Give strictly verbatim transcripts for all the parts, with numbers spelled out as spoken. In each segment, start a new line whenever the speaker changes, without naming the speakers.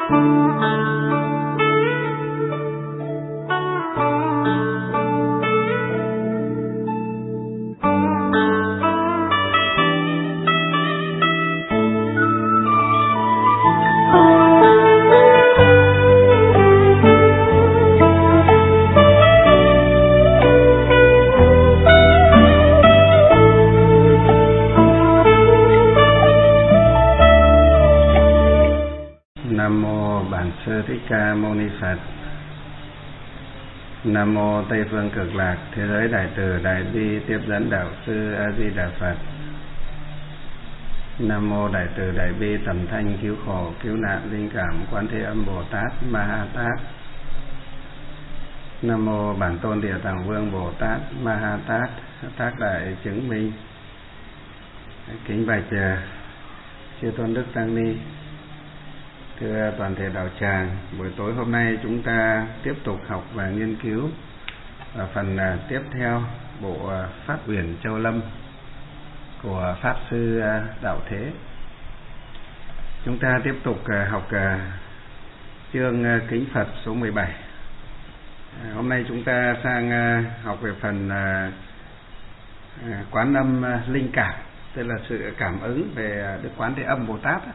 Nam mô Tây phương Cực Lạc Thế giới Đại Từ Đại Bi Tiếp dẫn Đạo sư A Di Đà Phật. Nam mô Đại Từ Đại Bi Tầm Thanh Cứu Khổ Cứu Nạn Linh Cảm Quán Thế Âm Bồ Tát Ma Ha Tát. Nam mô Bản Tôn Địa Tạng Vương Bồ Tát Ma Ha Tát, Tác Đại Chứng Minh. Kính bạch chư tôn đức tăng ni, thưa toàn thể đạo tràng, buổi tối hôm nay chúng ta tiếp tục học và nghiên cứu ở phần tiếp theo bộ Pháp Uyển Châu Lâm của Pháp Sư Đạo Thế. Chúng ta tiếp tục học chương Kính Phật số mười bảy. Hôm nay chúng ta sang học về phần Quán Âm Linh Cảm, tức là sự cảm ứng về Đức Quán Thế Âm Bồ Tát.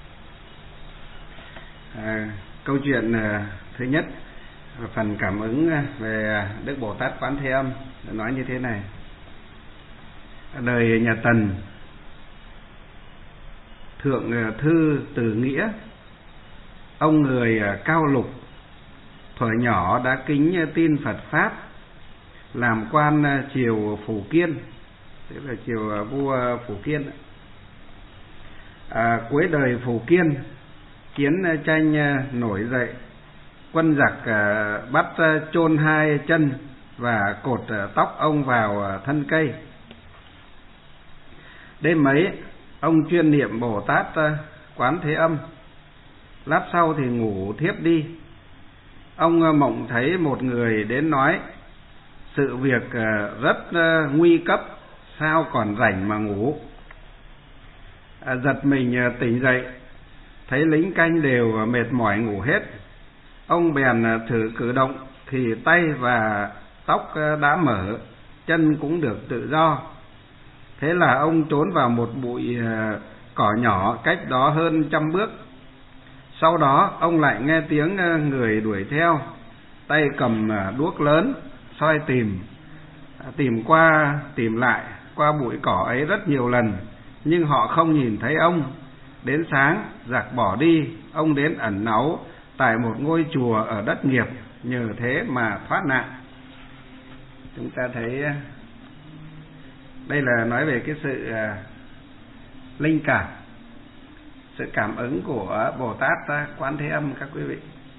À, câu chuyện à, thứ nhất, phần cảm ứng về Đức Bồ Tát Quán Thế Âm nói như thế này. Ở đời nhà Tần, Thượng Thư Từ Nghĩa, ông người Cao Lục, thuở nhỏ đã kính tin Phật Pháp, làm quan triều Phủ Kiên, tức là triều vua Phủ Kiên. À, cuối đời Phủ Kiên, chiến tranh nổi dậy, quân giặc bắt chôn hai chân và cột tóc ông vào thân cây. Đêm ấy, ông chuyên niệm Bồ Tát Quán Thế Âm. Lát sau thì ngủ thiếp đi. Ông mộng thấy một người đến nói: sự việc rất nguy cấp, sao còn rảnh mà ngủ. Giật mình tỉnh dậy, thấy lính canh đều mệt mỏi ngủ hết. Ông bèn thử cử động thì tay và tóc đã mở, chân cũng được tự do. Thế là ông trốn vào một bụi cỏ nhỏ cách đó hơn trăm bước. Sau đó ông lại nghe tiếng người đuổi theo, tay cầm đuốc lớn soi tìm, tìm qua tìm lại qua bụi cỏ ấy rất nhiều lần, nhưng họ không nhìn thấy ông. Đến sáng, giặc bỏ đi, ông đến ẩn náu tại một ngôi chùa ở đất Nghiệp, nhờ thế mà thoát nạn. Chúng ta thấy đây là nói về cái sự linh cảm, sự cảm ứng của Bồ Tát Quán Thế Âm các quý vị.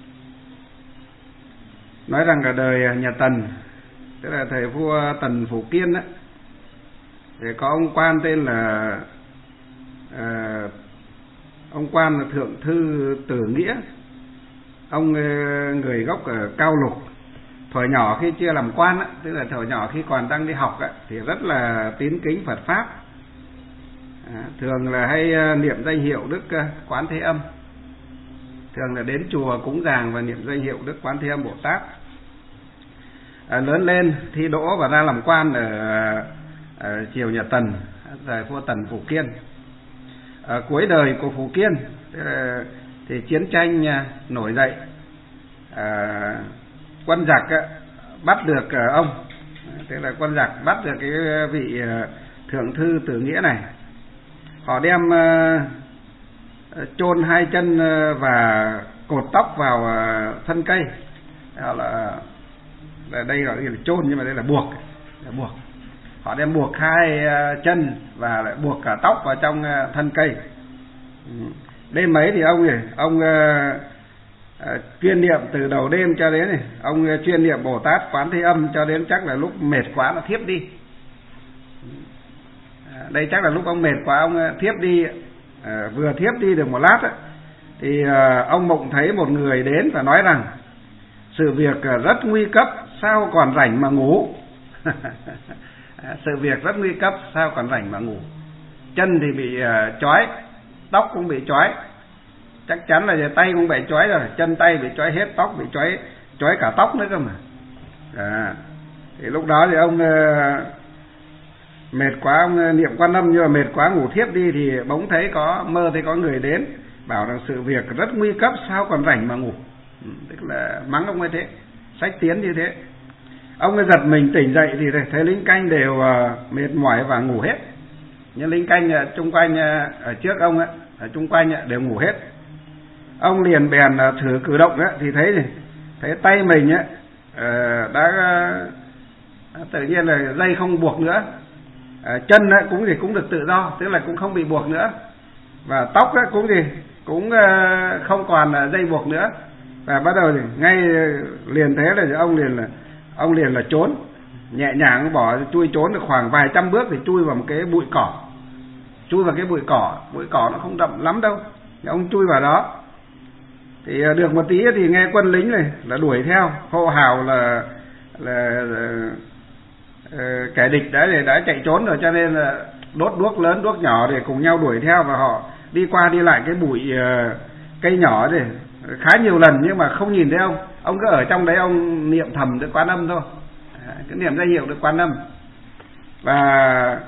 Nói rằng ở đời nhà Tần, tức là thời vua Tần Phủ Kiên á, thì có ông quan tên là à, ông quan là Thượng Thư Từ Nghĩa. Ông người gốc ở Cao Lục, thuở nhỏ khi chưa làm quan á, tức là thuở nhỏ khi còn đang đi học á, thì rất là tín kính Phật Pháp. À, thường là hay niệm danh hiệu Đức Quán Thế Âm, thường là đến chùa cúng dường và niệm danh hiệu Đức Quán Thế Âm Bồ Tát. À, lớn lên thi đỗ và ra làm quan ở, ở triều nhà Tần, thời vua Tần Phủ Kiên. À, cuối đời của Phủ Kiên thì chiến tranh nổi dậy, à, quân giặc bắt được ông, tức là quân giặc bắt được cái vị Thượng Thư Từ Nghĩa này. Họ đem uh, chôn hai chân và cột tóc vào uh, thân cây. Đó là, là đây gọi là chôn, nhưng mà đây là buộc, là buộc. Họ đem buộc hai uh, chân và lại buộc cả tóc vào trong uh, thân cây. Ừ. Đêm mấy thì ông này, ông uh, uh, chuyên niệm từ đầu đêm cho đến này, ông uh, chuyên niệm Bồ Tát Quán Thế Âm cho đến chắc là lúc mệt quá là thiếp đi. Đây chắc là lúc ông mệt quá ông thiếp đi. À, vừa thiếp đi được một lát ấy, thì à, ông mộng thấy một người đến và nói rằng sự việc rất nguy cấp, sao còn rảnh mà ngủ. Sự việc rất nguy cấp, sao còn rảnh mà ngủ. Chân thì bị uh, trói, tóc cũng bị trói, chắc chắn là tay cũng bị trói rồi, chân tay bị trói hết, tóc bị trói trói cả tóc nữa cơ mà. À, thì lúc đó thì ông uh, mệt quá, ông niệm Quan Âm nhưng mà mệt quá ngủ thiếp đi, thì bỗng thấy có mơ thấy có người đến bảo rằng sự việc rất nguy cấp, sao còn rảnh mà ngủ. Ừ, tức là mắng ông ấy thế, sách tiến như thế. Ông ấy giật mình tỉnh dậy thì thấy lính canh đều uh, mệt mỏi và ngủ hết. Những lính canh uh, chung quanh uh, ở trước ông ấy, ở chung quanh uh, đều ngủ hết. Ông liền bèn uh, thử cử động ấy, thì thấy thấy tay mình ấy, uh, đã uh, tự nhiên là dây không buộc nữa. Uh, chân ấy, cũng thì cũng được tự do, tức là cũng không bị buộc nữa. Và tóc ấy, cũng thì cũng uh, không còn uh, dây buộc nữa. Và bắt đầu thì ngay liền thế là ông liền là ông liền là trốn, nhẹ nhàng bỏ chui trốn được khoảng vài trăm bước thì chui vào một cái bụi cỏ, chui vào cái bụi cỏ, bụi cỏ nó không đậm lắm đâu, thì ông chui vào đó. Thì được một tí thì nghe quân lính này là đuổi theo, hô hào là là, là, là uh, kẻ địch đã đã chạy trốn rồi, cho nên là đốt đuốc lớn đuốc nhỏ để cùng nhau đuổi theo, và họ đi qua đi lại cái bụi uh, cây nhỏ này khá nhiều lần nhưng mà không nhìn thấy ông. Ông cứ ở trong đấy ông niệm thầm Đức Quan Âm thôi, cứ niệm danh hiệu Đức Quan Âm. Và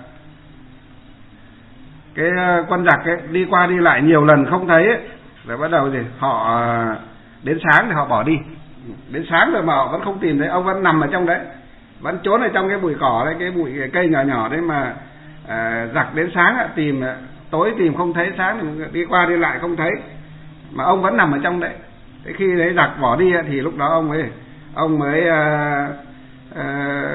cái quân giặc ấy đi qua đi lại nhiều lần không thấy ấy, rồi bắt đầu thì họ đến sáng thì họ bỏ đi. Đến sáng rồi mà họ vẫn không tìm thấy, ông vẫn nằm ở trong đấy, vẫn trốn ở trong cái bụi cỏ đấy, cái bụi cái cây nhỏ nhỏ đấy mà à, giặc đến sáng tìm, tối tìm không thấy, sáng đi qua đi lại không thấy, mà ông vẫn nằm ở trong đấy. Thế khi đấy giặc bỏ đi thì lúc đó ông ấy ông mới à, à,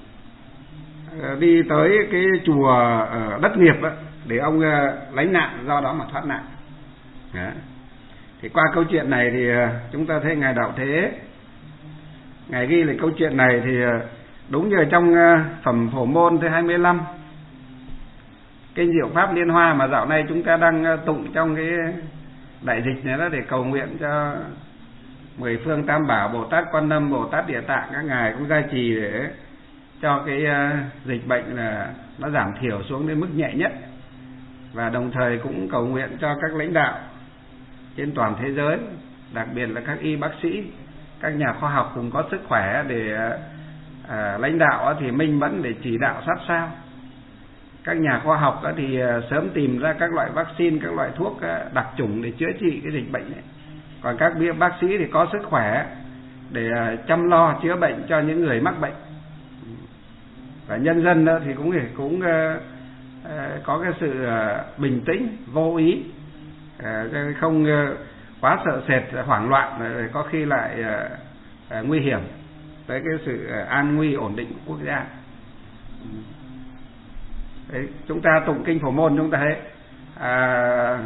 đi tới cái chùa ở Đất Nghiệp đó, để ông à, lánh nạn, do đó mà thoát nạn. Đó. Thì qua câu chuyện này thì chúng ta thấy ngài Đạo Thế, ngài ghi lại câu chuyện này thì đúng như ở trong phẩm Phổ Môn thứ hai mươi lăm, kinh Diệu Pháp Liên Hoa mà dạo này chúng ta đang tụng trong cái đại dịch này đó, để cầu nguyện cho mười phương Tam Bảo, Bồ Tát Quan Âm, Bồ Tát Địa Tạng các ngài cũng gia trì để cho cái dịch bệnh là nó giảm thiểu xuống đến mức nhẹ nhất, và đồng thời cũng cầu nguyện cho các lãnh đạo trên toàn thế giới, đặc biệt là các y bác sĩ, các nhà khoa học cùng có sức khỏe để à, lãnh đạo thì minh mẫn để chỉ đạo sát sao. Các nhà khoa học thì sớm tìm ra các loại vaccine, các loại thuốc đặc chủng để chữa trị cái dịch bệnh này. Còn các bác sĩ thì có sức khỏe để chăm lo chữa bệnh cho những người mắc bệnh. Và nhân dân thì cũng cũng có cái sự bình tĩnh, vô ý, không quá sợ sệt, hoảng loạn, có khi lại nguy hiểm tới cái sự an nguy ổn định của quốc gia. Đấy, chúng ta tụng kinh Phổ Môn chúng ta thấy à,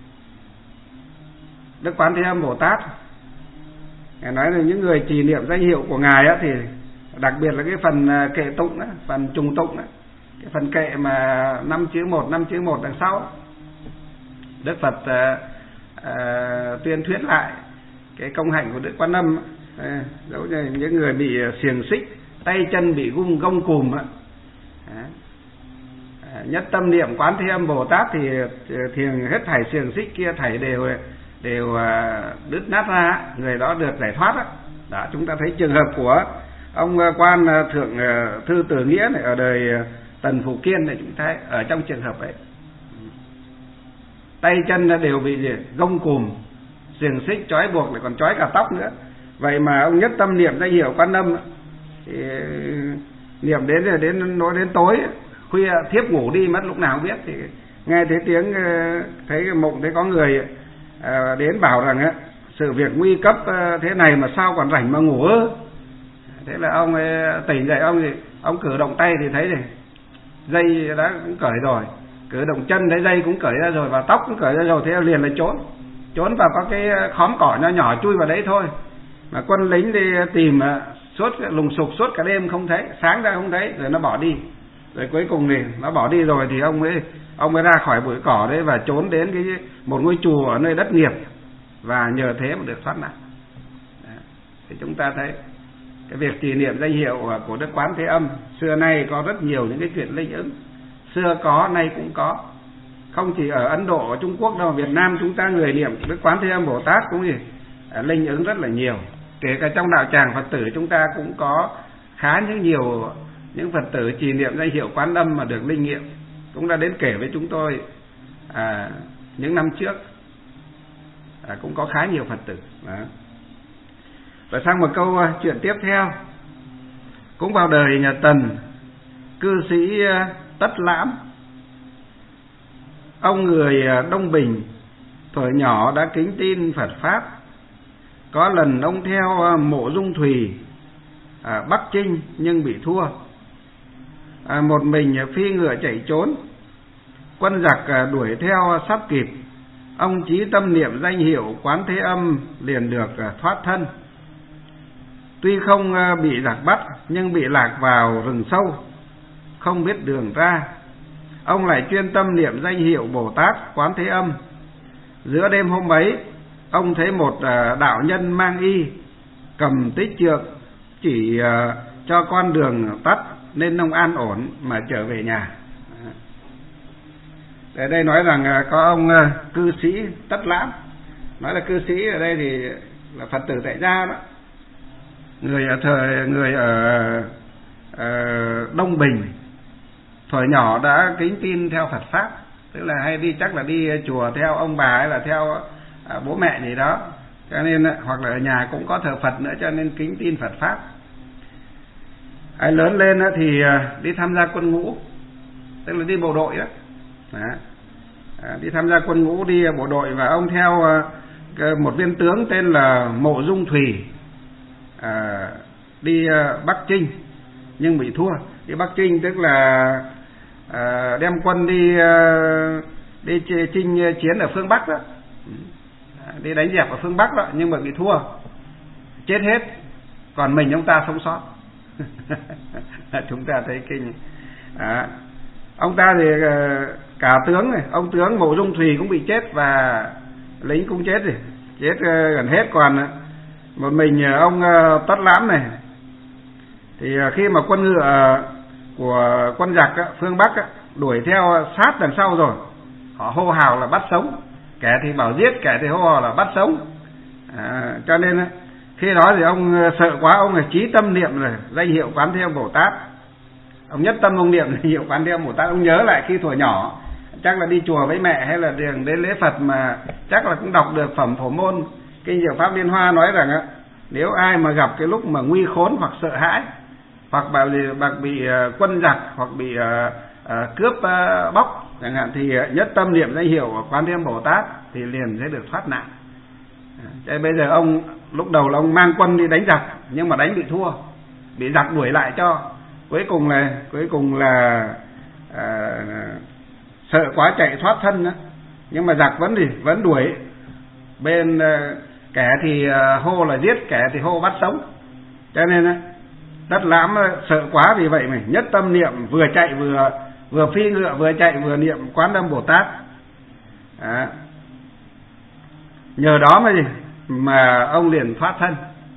Đức Quán Thế Âm Bồ Tát ngài nói là những người trì niệm danh hiệu của ngài á, thì đặc biệt là cái phần kệ tụng á, phần trùng tụng á, cái phần kệ mà năm chữ một năm chữ một đằng sau, Đức Phật à, à, tuyên thuyết lại cái công hạnh của Đức Quan Âm, à, giống như những người bị xiềng xích, tay chân bị gung gông cùm á, à, nhất tâm niệm Quán Thế Âm Bồ Tát thì thiền hết thảy xiềng xích kia thảy đều đều đứt nát ra, người đó được giải thoát đó. Đó, chúng ta thấy trường hợp của ông quan thượng Thư Tử Nghĩa này ở đời Tần Phủ Kiên này, chúng ta ở trong trường hợp ấy tay chân đều bị gông cùm, xiềng xích trói buộc, lại còn trói cả tóc nữa. Vậy mà ông nhất tâm niệm danh hiệu Quan Âm thì niệm đến đến nói đến tối khuya thiếp ngủ đi mất lúc nào không biết, thì nghe thấy tiếng, thấy cái mộng thấy có người đến bảo rằng sự việc nguy cấp thế này mà sao còn rảnh mà ngủ ư. Thế là ông ấy tỉnh dậy, ông thì ông cử động tay thì thấy này dây đã cũng cởi rồi, cử động chân thấy dây cũng cởi ra rồi, và tóc cũng cởi ra rồi. Thế liền là trốn trốn vào có cái khóm cỏ nhỏ nhỏ chui vào đấy thôi. Mà quân lính đi tìm suốt lùng sục suốt cả đêm không thấy, sáng ra không thấy, rồi nó bỏ đi. Rồi cuối cùng thì nó bỏ đi rồi thì ông ấy ông ấy ra khỏi bụi cỏ đấy và trốn đến cái một ngôi chùa ở nơi Đất Nghiệp, và nhờ thế mà được thoát nạn. Thì chúng ta thấy cái việc trì niệm danh hiệu của Đức Quán Thế Âm xưa nay có rất nhiều những cái chuyện linh ứng, xưa có nay cũng có, không chỉ ở Ấn Độ, ở Trung Quốc đâu, Việt Nam chúng ta người niệm với Quán Thế Âm Bồ Tát cũng gì linh ứng rất là nhiều. Kể cả trong đạo tràng Phật tử chúng ta cũng có khá những nhiều những Phật tử trì niệm danh hiệu Quán Âm mà được linh nghiệm, cũng đã đến kể với chúng tôi à, những năm trước. À, cũng có khá nhiều Phật tử. Đó. Và sang một câu uh, chuyện tiếp theo. Cũng vào đời nhà Tần, cư sĩ uh, Tất Lãm, ông người uh, Đông Bình, thuở nhỏ đã kính tin Phật Pháp. Có lần ông theo uh, Mộ Dung Thùy à, Bắc Chinh nhưng bị thua. À, một mình uh, phi ngựa chạy trốn, quân giặc uh, đuổi theo uh, sắp kịp. Ông chí tâm niệm danh hiệu Quán Thế Âm liền được thoát thân. Tuy không bị giặc bắt nhưng bị lạc vào rừng sâu, không biết đường ra. Ông lại chuyên tâm niệm danh hiệu Bồ Tát Quán Thế Âm. Giữa đêm hôm ấy, ông thấy một đạo nhân mang y, cầm tích trượng, chỉ cho con đường tắt, nên ông an ổn mà trở về nhà. Ở đây nói rằng có ông cư sĩ Tất Lãm. Nói là cư sĩ ở đây thì là Phật tử tại gia đó, người ở thời người ở, ở Đông Bình, thuở nhỏ đã kính tin theo Phật Pháp, tức là hay đi, chắc là đi chùa theo ông bà hay là theo à, bố mẹ gì đó, cho nên hoặc là ở nhà cũng có thờ Phật nữa, cho nên kính tin Phật Pháp. Ai lớn lên thì đi tham gia quân ngũ, tức là đi bộ đội đó. Đó. À, đi tham gia quân ngũ, đi bộ đội, và ông theo uh, một viên tướng tên là Mộ Dung Thùy à, đi uh, Bắc Chinh nhưng bị thua. Đi Bắc Chinh tức là uh, đem quân đi uh, đi chinh chiến ở phương Bắc đó, à, đi đánh dẹp ở phương Bắc đó, nhưng mà bị thua, chết hết, còn mình ông ta sống sót. Chúng ta thấy kinh. À, ông ta thì uh, cả tướng này, ông tướng Mộ Dung Thùy cũng bị chết và lính cũng chết rồi, chết uh, gần hết, còn một mình uh, ông uh, Tất Lãm này thì uh, khi mà quân ngựa uh, của quân giặc uh, phương Bắc uh, đuổi theo sát đằng sau rồi, họ hô hào là bắt sống, kẻ thì bảo giết, kẻ thì hô hào là bắt sống. À, cho nên uh, khi đó thì ông uh, sợ quá, ông là chí tâm niệm rồi danh hiệu Quán Thế Âm Bồ Tát. Ông nhất tâm ông niệm danh hiệu Quán Thế Âm Bồ Tát. Ông nhớ lại khi thuở nhỏ chắc là đi chùa với mẹ hay là đường đến lễ Phật mà chắc là cũng đọc được phẩm Phổ Môn Kinh Diệu Pháp Liên Hoa, nói rằng á, nếu ai mà gặp cái lúc mà nguy khốn hoặc sợ hãi, hoặc bị, bị quân giặc hoặc bị uh, uh, cướp uh, bóc chẳng hạn, thì nhất tâm niệm danh hiệu Quán Thế Âm Bồ Tát thì liền sẽ được thoát nạn. Thế bây giờ ông lúc đầu là ông mang quân đi đánh giặc, nhưng mà đánh bị thua, bị giặc đuổi lại cho, cuối cùng là cuối cùng là uh, sợ quá chạy thoát thân đó. Nhưng mà giặc vẫn thì vẫn đuổi, bên uh, kẻ thì uh, hô là giết, kẻ thì hô bắt sống, cho nên uh, Tất Lãm uh, sợ quá, vì vậy mình nhất tâm niệm, vừa chạy vừa vừa phi ngựa, vừa chạy vừa niệm Quán Âm Bồ Tát. Đó. Nhờ đó mà gì mà ông liền thoát thân,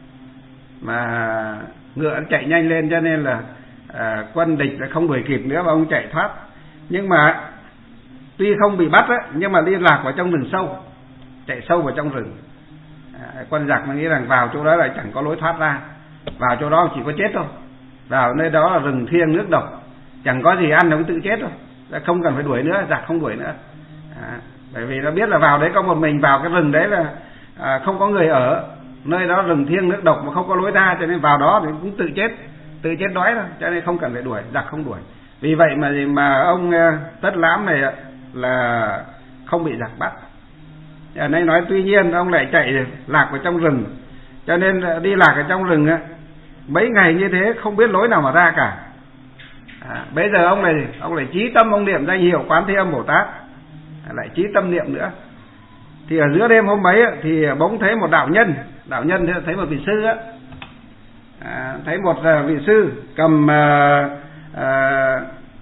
mà ngựa chạy nhanh lên, cho nên là à, quân địch đã không đuổi kịp nữa và ông chạy thoát. Nhưng mà tuy không bị bắt á, nhưng mà liên lạc vào trong rừng sâu, chạy sâu vào trong rừng. À, quân giặc nó nghĩ rằng vào chỗ đó là chẳng có lối thoát ra, vào chỗ đó chỉ có chết thôi, vào nơi đó là rừng thiêng nước độc, chẳng có gì ăn nó cũng tự chết thôi, không cần phải đuổi nữa, giặc không đuổi nữa. À, bởi vì nó biết là vào đấy có một mình, vào cái rừng đấy là à, không có người ở, nơi đó rừng thiêng nước độc mà không có lối ra, cho nên vào đó thì cũng tự chết, tự chết đói thôi, cho nên không cần phải đuổi, giặc không đuổi. Vì vậy mà mà ông Tất Lãm này là không bị giặc bắt. Ở đây nói tuy nhiên ông lại chạy lạc vào trong rừng, cho nên đi lạc ở trong rừng mấy ngày như thế không biết lối nào mà ra cả. À, bây giờ ông này ông lại chí tâm ông niệm danh hiệu Quán Thế Âm Bồ Tát, à, lại chí tâm niệm nữa. Thì ở giữa đêm hôm ấy thì bỗng thấy một đạo nhân, đạo nhân thấy một vị sư á, à, thấy một vị sư cầm à, à,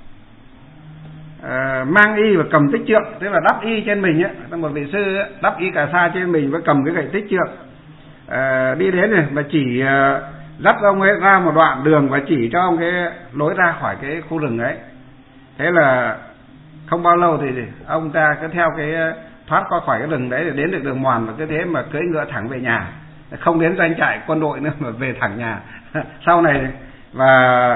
à, mang y và cầm tích trượng, tức là đắp y trên mình á, một vị sư á, đắp y cà sa trên mình và cầm cái gậy tích trượng, à, đi đến này và chỉ à, dắt ông ấy ra một đoạn đường và chỉ cho ông cái lối ra khỏi cái khu rừng ấy. Thế là Không bao lâu thì ông ta cứ theo cái thoát qua khỏi cái rừng đấy để đến được đường mòn, và cứ thế mà cưỡi ngựa thẳng về nhà, không đến doanh trại quân đội nữa mà về thẳng nhà. Sau này và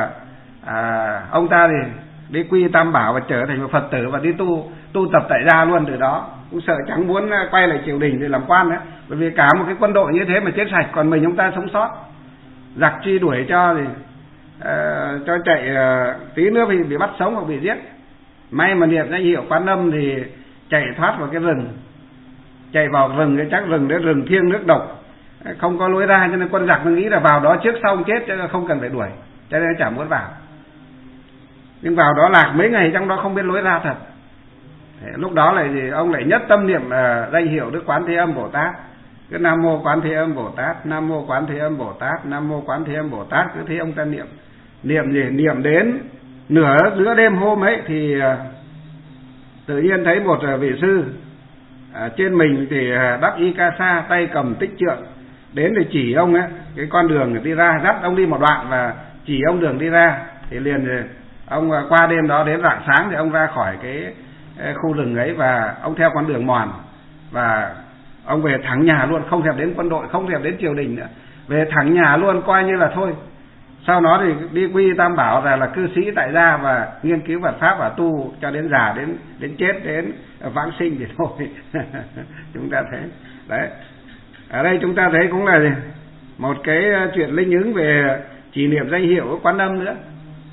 à, ông ta thì đi quy tam bảo và trở thành một Phật tử và đi tu tu tập tại gia luôn. Từ đó cũng sợ chẳng muốn quay lại triều đình để làm quan nữa, bởi vì cả một cái quân đội như thế mà chết sạch, còn mình ông ta sống sót. Giặc truy đuổi cho thì uh, cho chạy uh, tí nữa thì bị bắt sống hoặc bị giết. May mà niệm danh hiệu Quan Âm thì chạy thoát vào cái rừng, chạy vào rừng, cái chắc rừng đấy rừng thiêng nước độc, không có lối ra, cho nên quân giặc nó nghĩ là vào đó trước sau chết, cho nên không cần phải đuổi, cho nên chẳng muốn vào. Nhưng vào đó lạc mấy ngày trong đó không biết lối ra thật. Thế, lúc đó lại thì ông lại nhất tâm niệm uh, danh hiệu Đức Quán Thế Âm Bồ Tát, cứ Nam Mô Quán Thế Âm Bồ Tát, Nam Mô Quán Thế Âm Bồ Tát, Nam Mô Quán Thế Âm Bồ Tát. Cứ thế ông ta niệm, niệm gì niệm đến nửa giữa đêm hôm ấy thì uh, tự nhiên thấy một uh, vị sư uh, trên mình thì uh, đắp y ca sa, tay cầm tích trượng, đến để chỉ ông ấy cái con đường đi ra, dắt ông đi một đoạn và chỉ ông đường đi ra. Thì liền uh, ông uh, qua đêm đó đến rạng sáng thì ông ra khỏi cái uh, khu rừng ấy, và ông theo con đường mòn và ông về thẳng nhà luôn, không thèm đến quân đội, không thèm đến triều đình nữa, về thẳng nhà luôn, coi như là thôi. Sau đó thì đi quy tam bảo là là cư sĩ tại gia và nghiên cứu Phật pháp và tu cho đến già, đến đến chết, đến vãng sinh thì thôi. Chúng ta thấy đấy, ở đây chúng ta thấy cũng là một cái chuyện linh ứng về chỉ niệm danh hiệu của Quán Âm nữa.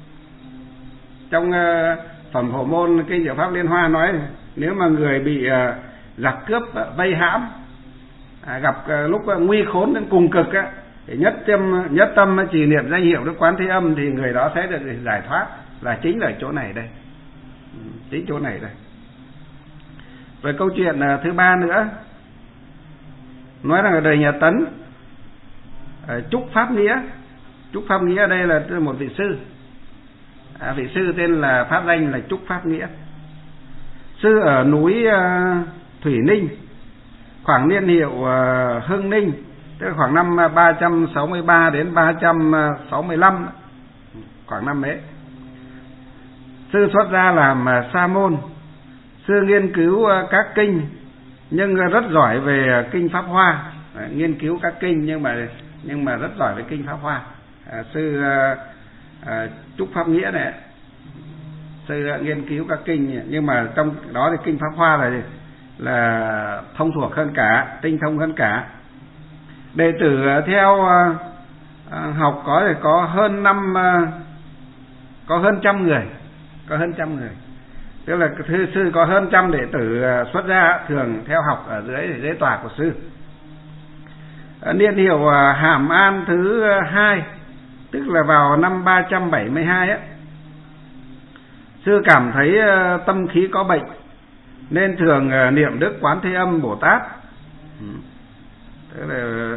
Trong uh, phẩm Phổ Môn Kinh Diệu Pháp Liên Hoa nói, nếu mà người bị uh, giặc cướp uh, vây hãm, à, gặp uh, lúc uh, nguy khốn đến cùng cực á, thì nhất tâm nhất tâm chỉ niệm danh hiệu Đức Quán Thế Âm thì người đó sẽ được giải thoát, là chính là chỗ này đây, chính chỗ này đây. Rồi câu chuyện uh, thứ ba nữa nói rằng ở đời nhà Tấn, uh, Trúc Pháp Nghĩa. Trúc Pháp Nghĩa đây là một vị sư, à, vị sư tên là pháp danh là Trúc Pháp Nghĩa. Sư ở núi uh, Thủy Ninh, khoảng niên hiệu uh, Hưng Ninh, tức là khoảng năm ba trăm sáu mươi ba đến ba trăm sáu mươi lăm, khoảng năm ấy. Sư xuất ra làm uh, sa môn. Sư nghiên cứu uh, các kinh, nhưng uh, rất giỏi về uh, kinh Pháp Hoa. Uh, nghiên cứu các kinh nhưng mà nhưng mà rất giỏi về kinh Pháp Hoa. Uh, sư uh, uh, Trúc Pháp Nghĩa này, sư uh, nghiên cứu các kinh, nhưng mà trong đó thì kinh Pháp Hoa là gì? Là thông thuộc hơn cả, tinh thông hơn cả. Đệ tử theo uh, uh, học có thể có hơn năm uh, có hơn trăm người, có hơn trăm người. Tức là thư sư có hơn trăm đệ tử uh, xuất gia thường theo học ở dưới dưới tòa của sư. Uh, niên hiệu uh, Hàm An thứ uh, hai, tức là vào năm ba trăm bảy mươi hai á. Sư cảm thấy uh, tâm khí có bệnh nên thường uh, niệm Đức Quán Thế Âm Bồ Tát. Ừ. Tức là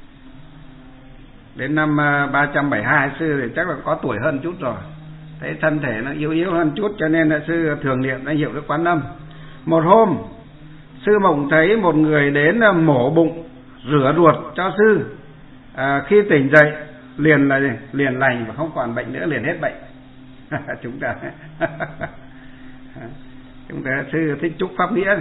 đến năm uh, ba trăm bảy mươi hai sư thì chắc là có tuổi hơn chút rồi, thấy thân thể nó yếu yếu hơn chút, cho nên là sư thường niệm danh hiệu Đức Quán Âm. Một hôm sư mộng thấy một người đến uh, mổ bụng rửa ruột cho sư. À, khi tỉnh dậy liền là liền lành và không còn bệnh nữa, liền hết bệnh. Chúng ta chúng ta sư thích Trúc Pháp Nghĩa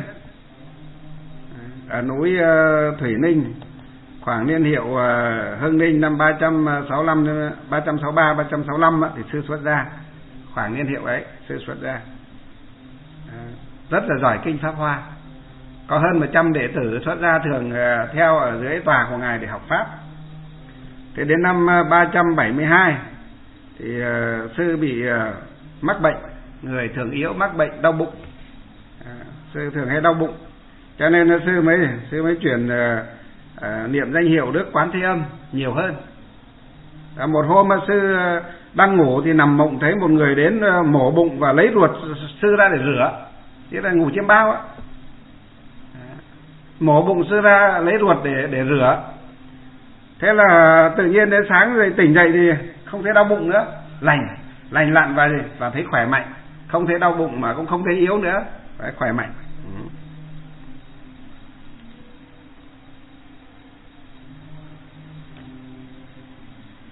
ở núi uh, Thủy Ninh, khoảng niên hiệu uh, Hưng Ninh năm ba trăm sáu mươi lăm, ba trăm sáu mươi ba, ba trăm sáu mươi lăm thì sư xuất gia. Khoảng niên hiệu ấy sư xuất gia, à, rất là giỏi kinh Pháp Hoa, có hơn một trăm đệ tử xuất gia thường uh, theo ở dưới tòa của ngài để học pháp. Thế đến năm uh, ba trăm bảy mươi hai thì uh, sư bị uh, mắc bệnh, người thường yếu mắc bệnh đau bụng, à, sư thường hay đau bụng, cho nên là sư mới sư mới chuyển uh, uh, niệm danh hiệu Đức Quán Thế Âm nhiều hơn. À, một hôm mà sư uh, đang ngủ thì nằm mộng thấy một người đến uh, mổ bụng và lấy ruột sư ra để rửa, thế là ngủ chiêm bao á, à, mổ bụng sư ra lấy ruột để để rửa. Thế là tự nhiên đến sáng rồi tỉnh dậy thì không thấy đau bụng nữa, lành lành lặn và và thấy khỏe mạnh, không thấy đau bụng mà cũng không thấy yếu nữa, phải khỏe mạnh. Ừ.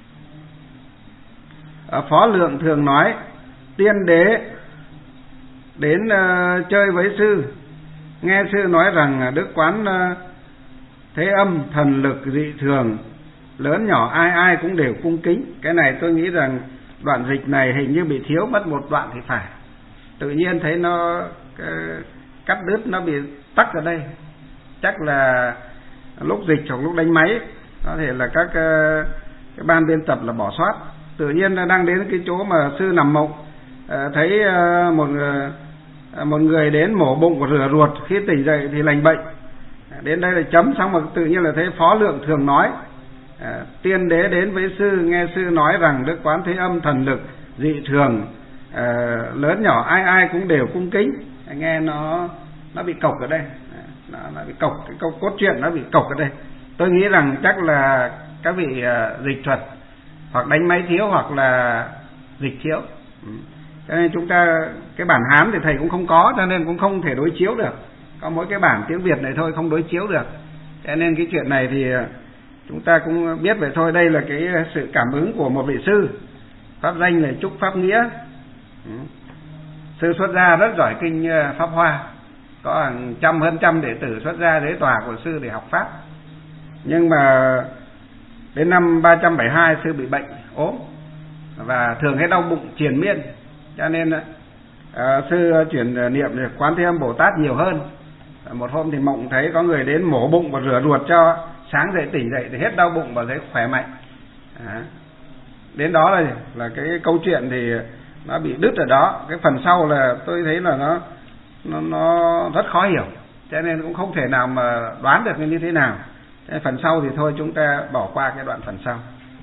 Ở Phó Lượng thường nói, tiên đế đến uh, chơi với sư, nghe sư nói rằng Đức Quán uh, Thế Âm thần lực dị thường, lớn nhỏ ai ai cũng đều cung kính. Cái này tôi nghĩ rằng đoạn dịch này hình như bị thiếu mất một đoạn thì phải. Tự nhiên thấy nó uh, cắt đứt, nó bị tắc ở đây. Chắc là lúc dịch hoặc lúc đánh máy, có thể là các uh, cái ban biên tập là bỏ sót. Tự nhiên đang đến cái chỗ mà sư nằm mộng, uh, thấy uh, một uh, một người đến mổ bụng và rửa ruột, khi tỉnh dậy thì lành bệnh. Đến đây là chấm xong mà tự nhiên là thấy Phó Lượng Thường nói à, tiên đế đến với sư, nghe sư nói rằng Đức Quán Thế Âm thần lực dị thường, à, lớn nhỏ ai ai cũng đều cung kính. Nghe nó nó bị cộc ở đây, nó, nó bị cộc, cái câu cốt truyện nó bị cộc ở đây. Tôi nghĩ rằng chắc là các vị uh, dịch thuật hoặc đánh máy thiếu hoặc là dịch thiếu. Ừ. Cho nên chúng ta cái bản Hán thì thầy cũng không có, cho nên cũng không thể đối chiếu được. Có mỗi cái bản tiếng Việt này thôi, không đối chiếu được. Cho nên cái chuyện này thì chúng ta cũng biết vậy thôi. Đây là cái sự cảm ứng của một vị sư, pháp danh là Trúc Pháp Nghĩa. Ừ. Sư xuất gia rất giỏi kinh Pháp Hoa, có hàng trăm hơn trăm đệ tử xuất gia dưới tòa của sư để học Pháp. Nhưng mà đến năm ba trăm bảy mươi hai sư bị bệnh, ốm, và thường hay đau bụng triền miên. Cho nên à, sư chuyển niệm Quán Thế Âm Bồ Tát nhiều hơn. Một hôm thì mộng thấy có người đến mổ bụng và rửa ruột cho, sáng dậy tỉnh dậy thì hết đau bụng và thấy khỏe mạnh. À, đến đó là, là cái câu chuyện thì nó bị đứt ở đó. Cái phần sau là tôi thấy là nó nó, nó rất khó hiểu, cho nên cũng không thể nào mà đoán được như thế nào. Cái phần sau thì thôi chúng ta bỏ qua cái đoạn phần sau.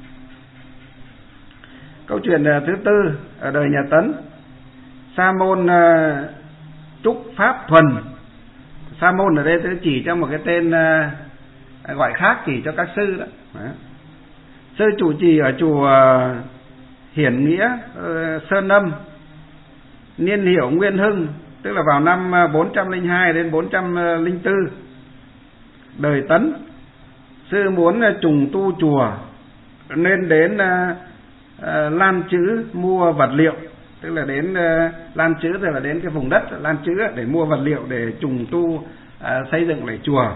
Câu chuyện thứ tư ở đời nhà Tấn, Sa môn uh, Trúc Pháp Thuần. Sa môn ở đây tôi chỉ cho một cái tên uh, gọi khác, chỉ cho các sư đó. Đó. Sư chủ trì ở chùa uh, Hiển Nghĩa, uh, Sơn Âm, niên hiệu Nguyên Hưng, tức là vào năm bốn trăm lẻ hai đến bốn trăm lẻ bốn đời Tấn. Sư muốn uh, trùng tu chùa nên đến uh, uh, Lan Chữ mua vật liệu, tức là đến uh, Lan Chữ, tức là đến cái vùng đất Lan Chữ để mua vật liệu để trùng tu uh, xây dựng lại chùa.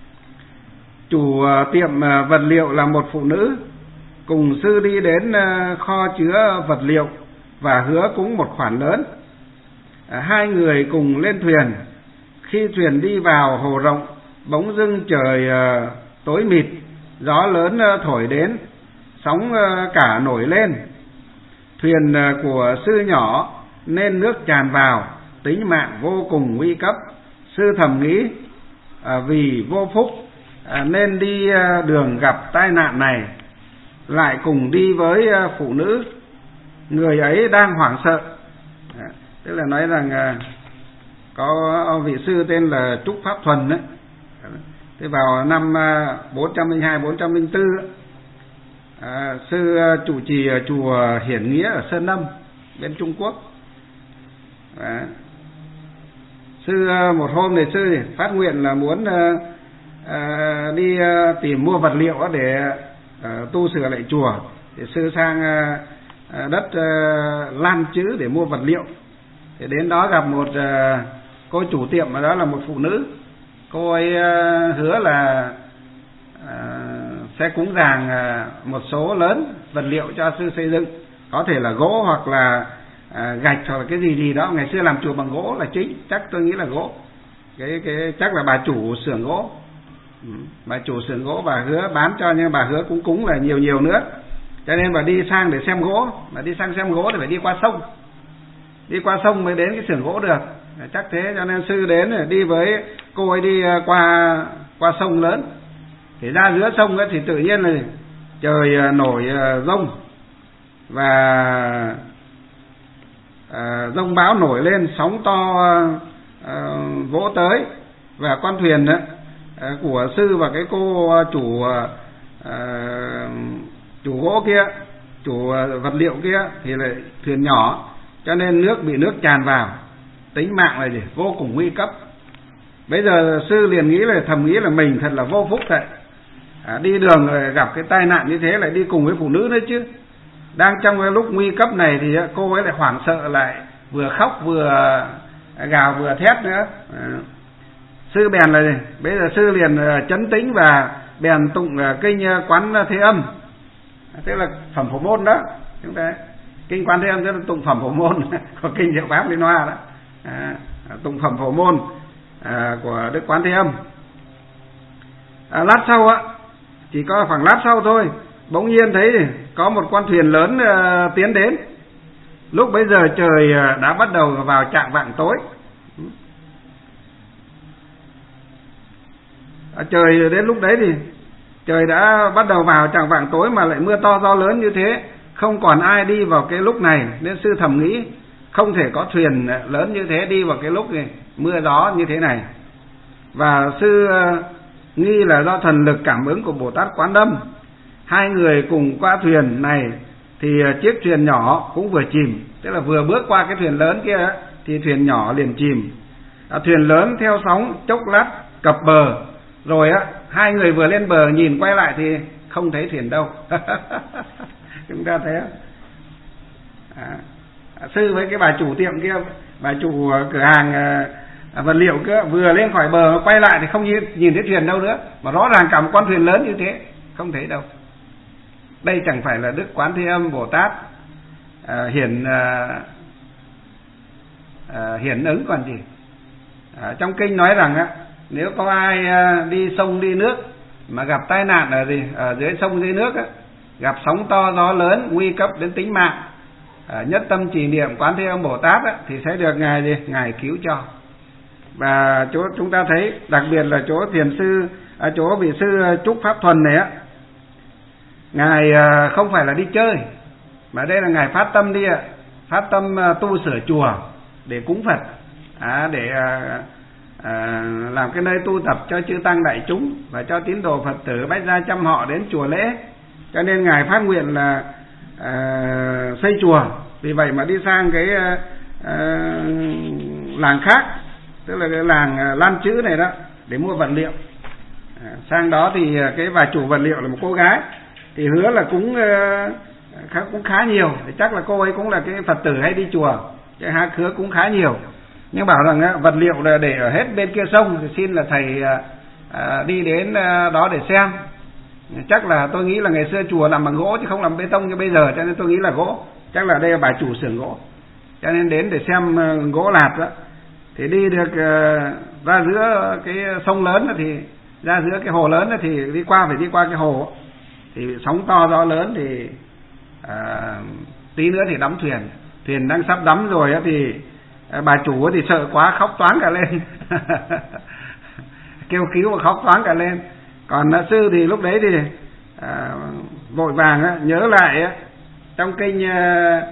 Chủ uh, tiệm uh, vật liệu là một phụ nữ, cùng sư đi đến uh, kho chứa vật liệu và hứa cúng một khoản lớn. Uh, hai người cùng lên thuyền. Khi thuyền đi vào hồ rộng, bỗng dưng trời uh, tối mịt, gió lớn uh, thổi đến, sóng uh, cả nổi lên. Thuyền uh, của sư nhỏ nên nước tràn vào, tính mạng vô cùng nguy cấp. Sư thầm nghĩ à, vì vô phúc à, nên đi à, đường gặp tai nạn này, lại cùng đi với à, phụ nữ. Người ấy đang hoảng sợ. À, tức là nói rằng à, có vị sư tên là Trúc Pháp Thuần đấy. Thế vào năm à, bốn trăm lẻ hai bốn trăm lẻ bốn à, sư à, chủ trì ở chùa Hiển Nghĩa ở Sơn Âm bên Trung Quốc. À, sư một hôm thì sư phát nguyện là muốn uh, uh, đi uh, tìm mua vật liệu để uh, tu sửa lại chùa. Thì sư sang uh, đất uh, Lan Chữ để mua vật liệu. Thì đến đó gặp một uh, cô chủ tiệm, mà đó là một phụ nữ. Cô ấy uh, hứa là uh, sẽ cúng dường uh, một số lớn vật liệu cho sư xây dựng, có thể là gỗ hoặc là À, gạch hoặc là cái gì gì đó. Ngày xưa làm chùa bằng gỗ là chính, chắc tôi nghĩ là gỗ. Cái cái chắc là bà chủ xưởng gỗ. Ừ, bà chủ xưởng gỗ bà hứa bán cho, nhưng bà hứa cũng cúng là nhiều nhiều nữa. Cho nên bà đi sang để xem gỗ, bà đi sang xem gỗ thì phải đi qua sông. Đi qua sông mới đến cái xưởng gỗ được. Chắc thế, cho nên sư đến đi với cô ấy đi qua qua sông lớn. Thì ra giữa sông ấy thì tự nhiên là trời nổi giông và À, giông bão nổi lên, sóng to à, vỗ tới, và con thuyền đó, à, của sư và cái cô chủ à, chủ gỗ kia, chủ vật liệu kia thì là thuyền nhỏ, cho nên nước bị nước tràn vào, tính mạng là gì vô cùng nguy cấp. Bây giờ sư liền nghĩ là thầm nghĩ là mình thật là vô phúc thật, à, đi đường rồi gặp cái tai nạn như thế, lại đi cùng với phụ nữ nữa chứ. Đang trong cái lúc nguy cấp này thì cô ấy lại hoảng sợ, lại vừa khóc vừa gào vừa thét nữa. À, sư bèn là gì? Bây giờ sư liền chấn tĩnh và bèn tụng kinh Quán Thế Âm, tức là phẩm Phổ Môn đó. Chúng ta kinh Quán Thế Âm tức là tụng phẩm Phổ Môn của kinh Diệu Pháp Liên Hoa đó. À, tụng phẩm Phổ Môn à, của Đức Quán Thế Âm. À, lát sau á, chỉ có khoảng lát sau thôi, bỗng nhiên thấy có một con thuyền lớn uh, tiến đến. Lúc bấy giờ trời uh, đã bắt đầu vào chạng vạng tối. À, trời đến lúc đấy thì trời đã bắt đầu vào chạng vạng tối mà lại mưa to gió lớn như thế, không còn ai đi vào cái lúc này, nên sư thầm nghĩ không thể có thuyền lớn như thế đi vào cái lúc này, mưa gió như thế này. Và sư uh, nghi là do thần lực cảm ứng của Bồ Tát Quán Âm. Hai người cùng qua thuyền này thì chiếc thuyền nhỏ cũng vừa chìm, tức là vừa bước qua cái thuyền lớn kia thì thuyền nhỏ liền chìm. À, thuyền lớn theo sóng chốc lát cập bờ, rồi á hai người vừa lên bờ nhìn quay lại thì không thấy thuyền đâu. Chúng ta thấy à, sư với cái bà chủ tiệm kia, bà chủ cửa hàng à, vật liệu kia vừa lên khỏi bờ quay lại thì không nhìn, nhìn thấy thuyền đâu nữa, mà rõ ràng cả một con thuyền lớn như thế không thấy đâu. Đây chẳng phải là Đức Quán Thế Âm Bồ Tát à, hiển à, à, hiển ứng còn gì. À, trong kinh nói rằng á, nếu có ai à, đi sông đi nước mà gặp tai nạn ở gì ở dưới sông dưới nước á, gặp sóng to gió lớn nguy cấp đến tính mạng, à, nhất tâm trì niệm Quán Thế Âm Bồ Tát á, thì sẽ được ngài gì ngài cứu cho. Và chỗ chúng ta thấy đặc biệt là chỗ thiền sư à, chỗ vị sư Trúc Pháp Thuần này á, ngài không phải là đi chơi, mà đây là ngài phát tâm đi ạ, phát tâm tu sửa chùa để cúng Phật, à, để à, à, làm cái nơi tu tập cho chư tăng đại chúng và cho tín đồ Phật tử bách gia trăm họ đến chùa lễ. Cho nên ngài phát nguyện là à, xây chùa. Vì vậy mà đi sang cái à, làng khác, tức là cái làng Lan Chữ này đó, để mua vật liệu. À, sang đó thì cái bà chủ vật liệu là một cô gái, thì hứa là cũng khá, cũng khá nhiều, thì chắc là cô ấy cũng là cái Phật tử hay đi chùa, cái há hứa cũng khá nhiều. Nhưng bảo rằng vật liệu là để ở hết bên kia sông, thì xin là thầy à, đi đến đó để xem. Chắc là tôi nghĩ là ngày xưa chùa làm bằng gỗ chứ không làm bê tông như bây giờ, cho nên tôi nghĩ là gỗ. Chắc là đây là bà chủ xưởng gỗ, cho nên đến để xem gỗ lạt đó. Thì đi được uh, ra giữa cái sông lớn đó, thì ra giữa cái hồ lớn đó, thì đi qua phải đi qua cái hồ, thì sóng to gió lớn thì uh, tí nữa thì đắm thuyền. Thuyền đang sắp đắm rồi đó, thì uh, bà chủ thì sợ quá khóc toáng cả lên. Kêu cứu và khóc toáng cả lên. Còn uh, sư thì lúc đấy thì uh, vội vàng uh, nhớ lại uh, trong kinh uh,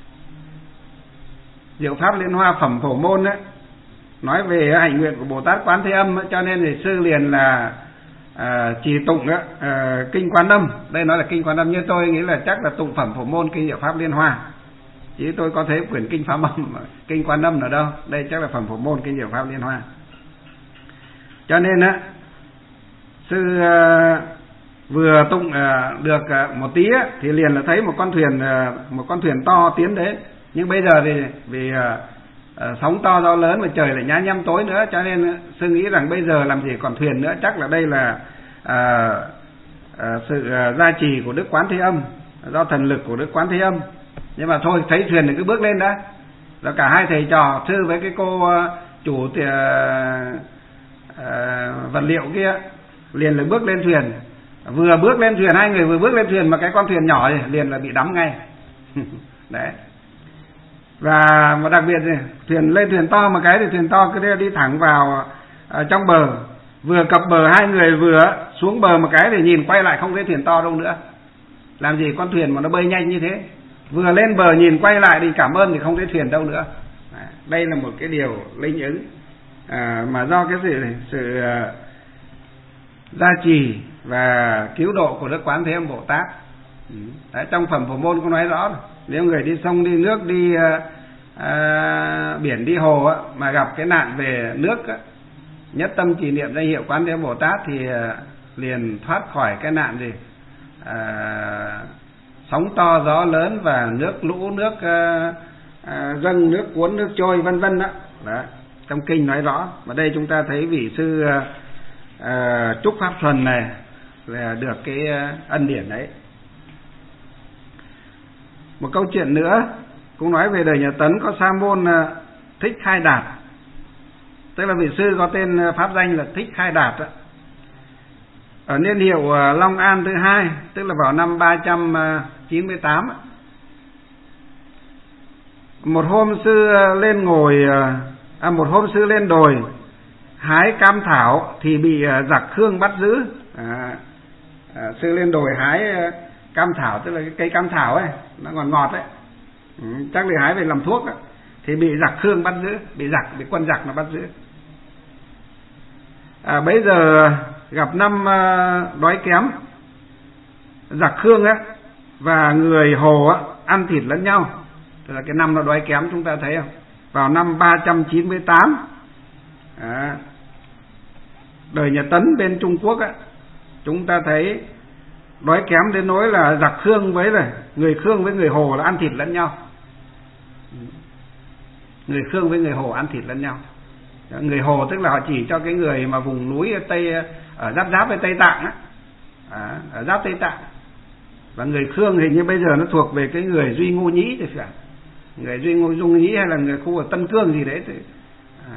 Diệu Pháp Liên Hoa phẩm Phổ Môn ấy, nói về hạnh nguyện của Bồ Tát Quán Thế Âm ấy, cho nên thì sư liền là à, trì tụng đó, à, kinh Quán Âm. Đây nói là kinh Quán Âm, như tôi nghĩ là chắc là tụng phẩm Phổ Môn kinh Diệu Pháp Liên Hoa, chứ tôi có thấy quyển kinh Pháp Âm kinh Quán Âm ở đâu. Đây chắc là phẩm Phổ Môn kinh Diệu Pháp Liên Hoa. Cho nên á, sư à, vừa tụng à, được à, một tí á, thì liền là thấy một con thuyền à, một con thuyền to tiến đến. Nhưng bây giờ thì vì à, à, sóng to gió lớn và trời lại nhá nhem tối nữa, cho nên sư nghĩ rằng bây giờ làm gì còn thuyền nữa, chắc là đây là à, à, sự à, gia trì của Đức Quán Thế Âm, do thần lực của Đức Quán Thế Âm. Nhưng mà thôi, thấy thuyền thì cứ bước lên đã. Rồi cả hai thầy trò, sư với cái cô à, chủ thì, à, à, vật liệu kia liền là bước lên thuyền. Vừa bước lên thuyền, hai người vừa bước lên thuyền mà cái con thuyền nhỏ liền là bị đắm ngay. Đấy. Và một đặc biệt này, thuyền lên thuyền to một cái thì thuyền to cứ đi thẳng vào uh, trong bờ. Vừa cập bờ hai người vừa xuống bờ một cái thì nhìn quay lại không thấy thuyền to đâu nữa. Làm gì con thuyền mà nó bơi nhanh như thế. Vừa lên bờ nhìn quay lại thì cảm ơn thì không thấy thuyền đâu nữa. À, đây là một cái điều linh ứng à, mà do cái sự, sự uh, gia trì và cứu độ của Đức Quán Thế Âm Bồ Tát. Đấy, trong phẩm Phổ Môn có nói rõ rồi. Nếu người đi sông đi nước đi à, à, biển đi hồ á, mà gặp cái nạn về nước á, nhất tâm trì niệm danh hiệu Quán Thế Âm Bồ Tát thì à, liền thoát khỏi cái nạn gì à, sóng to gió lớn và nước lũ nước à, à, dâng nước cuốn nước trôi vân vân đó, Đó, trong kinh nói rõ. Mà đây chúng ta thấy vị sư uh, Trúc Pháp Thuần này là được cái ân điển đấy. Một câu chuyện nữa cũng nói về đời nhà Tấn, có sa môn Thích Khai Đạt, tức là vị sư có tên pháp danh là Thích Khai Đạt đó. Ở niên hiệu Long An thứ hai, tức là vào năm ba trăm chín mươi tám. Một hôm sư lên ngồi à, một hôm sư lên đồi hái cam thảo thì bị giặc Khương bắt giữ. À, à, sư lên đồi hái cam thảo, tức là cái cây cam thảo ấy, nó ngọt ngọt đấy, ừ, chắc là hái về làm thuốc đó. Thì bị giặc Khương bắt giữ, bị giặc, bị quân giặc nó bắt giữ. À, bây giờ gặp năm đói kém, giặc Khương á và người Hồ á ăn thịt lẫn nhau, tức là cái năm nó đói kém chúng ta thấy không? Vào năm ba trăm chín mươi tám, à, đời nhà Tấn bên Trung Quốc á, chúng ta thấy đói kém đến nỗi là giặc Khương với là người Khương với người Hồ là ăn thịt lẫn nhau. Người Khương với người Hồ ăn thịt lẫn nhau. Người Hồ tức là họ chỉ cho cái người mà vùng núi ở Tây, ở giáp giáp với Tây Tạng á, à, ở giáp Tây Tạng. Và người Khương hình như bây giờ nó thuộc về cái người Duy Ngô Nhĩ thì phải, người Duy Ngô Dung Nhĩ hay là người khu ở Tân Cương gì đấy thì, à.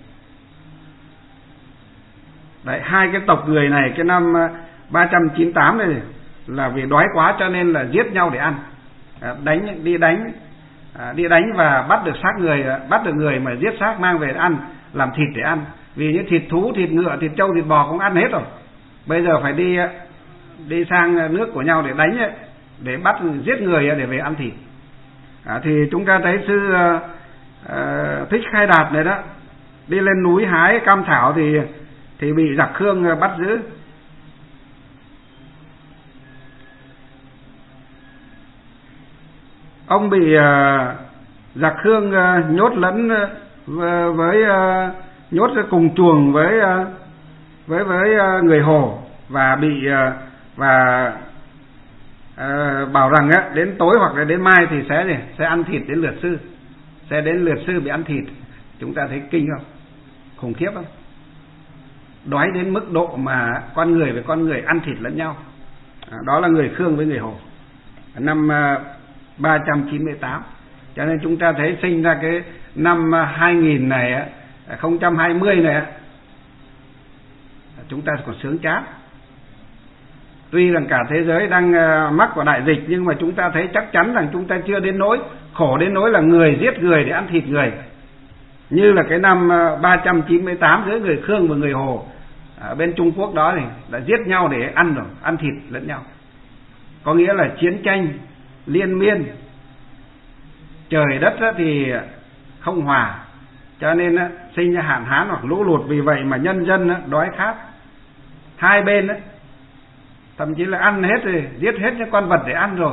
Đấy, hai cái tộc người này cái năm ba trăm chín mươi tám này là vì đói quá cho nên là giết nhau để ăn, à, đánh đi đánh à, đi đánh và bắt được xác người, bắt được người mà giết xác mang về ăn, làm thịt để ăn. Vì những thịt thú, thịt ngựa, thịt trâu, thịt bò cũng ăn hết rồi, bây giờ phải đi đi sang nước của nhau để đánh ấy, để bắt giết người để về ăn thịt. À, thì chúng ta thấy sư uh, uh, Thích Khai Đạt này đó đi lên núi hái cam thảo thì thì bị giặc Khương bắt giữ. Ông bị uh, giặc Khương uh, nhốt lẫn uh, với uh, nhốt cùng chuồng với uh, với với uh, người Hồ và bị uh, và uh, bảo rằng á, đến tối hoặc là đến mai thì sẽ gì? sẽ ăn thịt đến lượt sư, sẽ đến lượt sư bị ăn thịt. Chúng ta thấy kinh không? Khủng khiếp không? Đói đến mức độ mà con người với con người ăn thịt lẫn nhau. À, đó là người Khương với người Hồ năm uh, ba trăm chín mươi tám. Cho nên chúng ta thấy sinh ra cái năm hai nghìn này, không hai không này, chúng ta còn sướng chán. Tuy rằng cả thế giới đang mắc vào đại dịch, nhưng mà chúng ta thấy chắc chắn rằng chúng ta chưa đến nỗi khổ đến nỗi là người giết người để ăn thịt người, như là cái năm ba trăm chín mươi tám giữa người Khương và người Hồ ở bên Trung Quốc đó thì đã giết nhau để ăn rồi, ăn thịt lẫn nhau. Có nghĩa là chiến tranh liên miên, trời đất thì không hòa, cho nên sinh ra hạn hán hoặc lũ lụt. Vì vậy mà nhân dân đói khát, hai bên thậm chí là ăn hết rồi, giết hết những con vật để ăn rồi,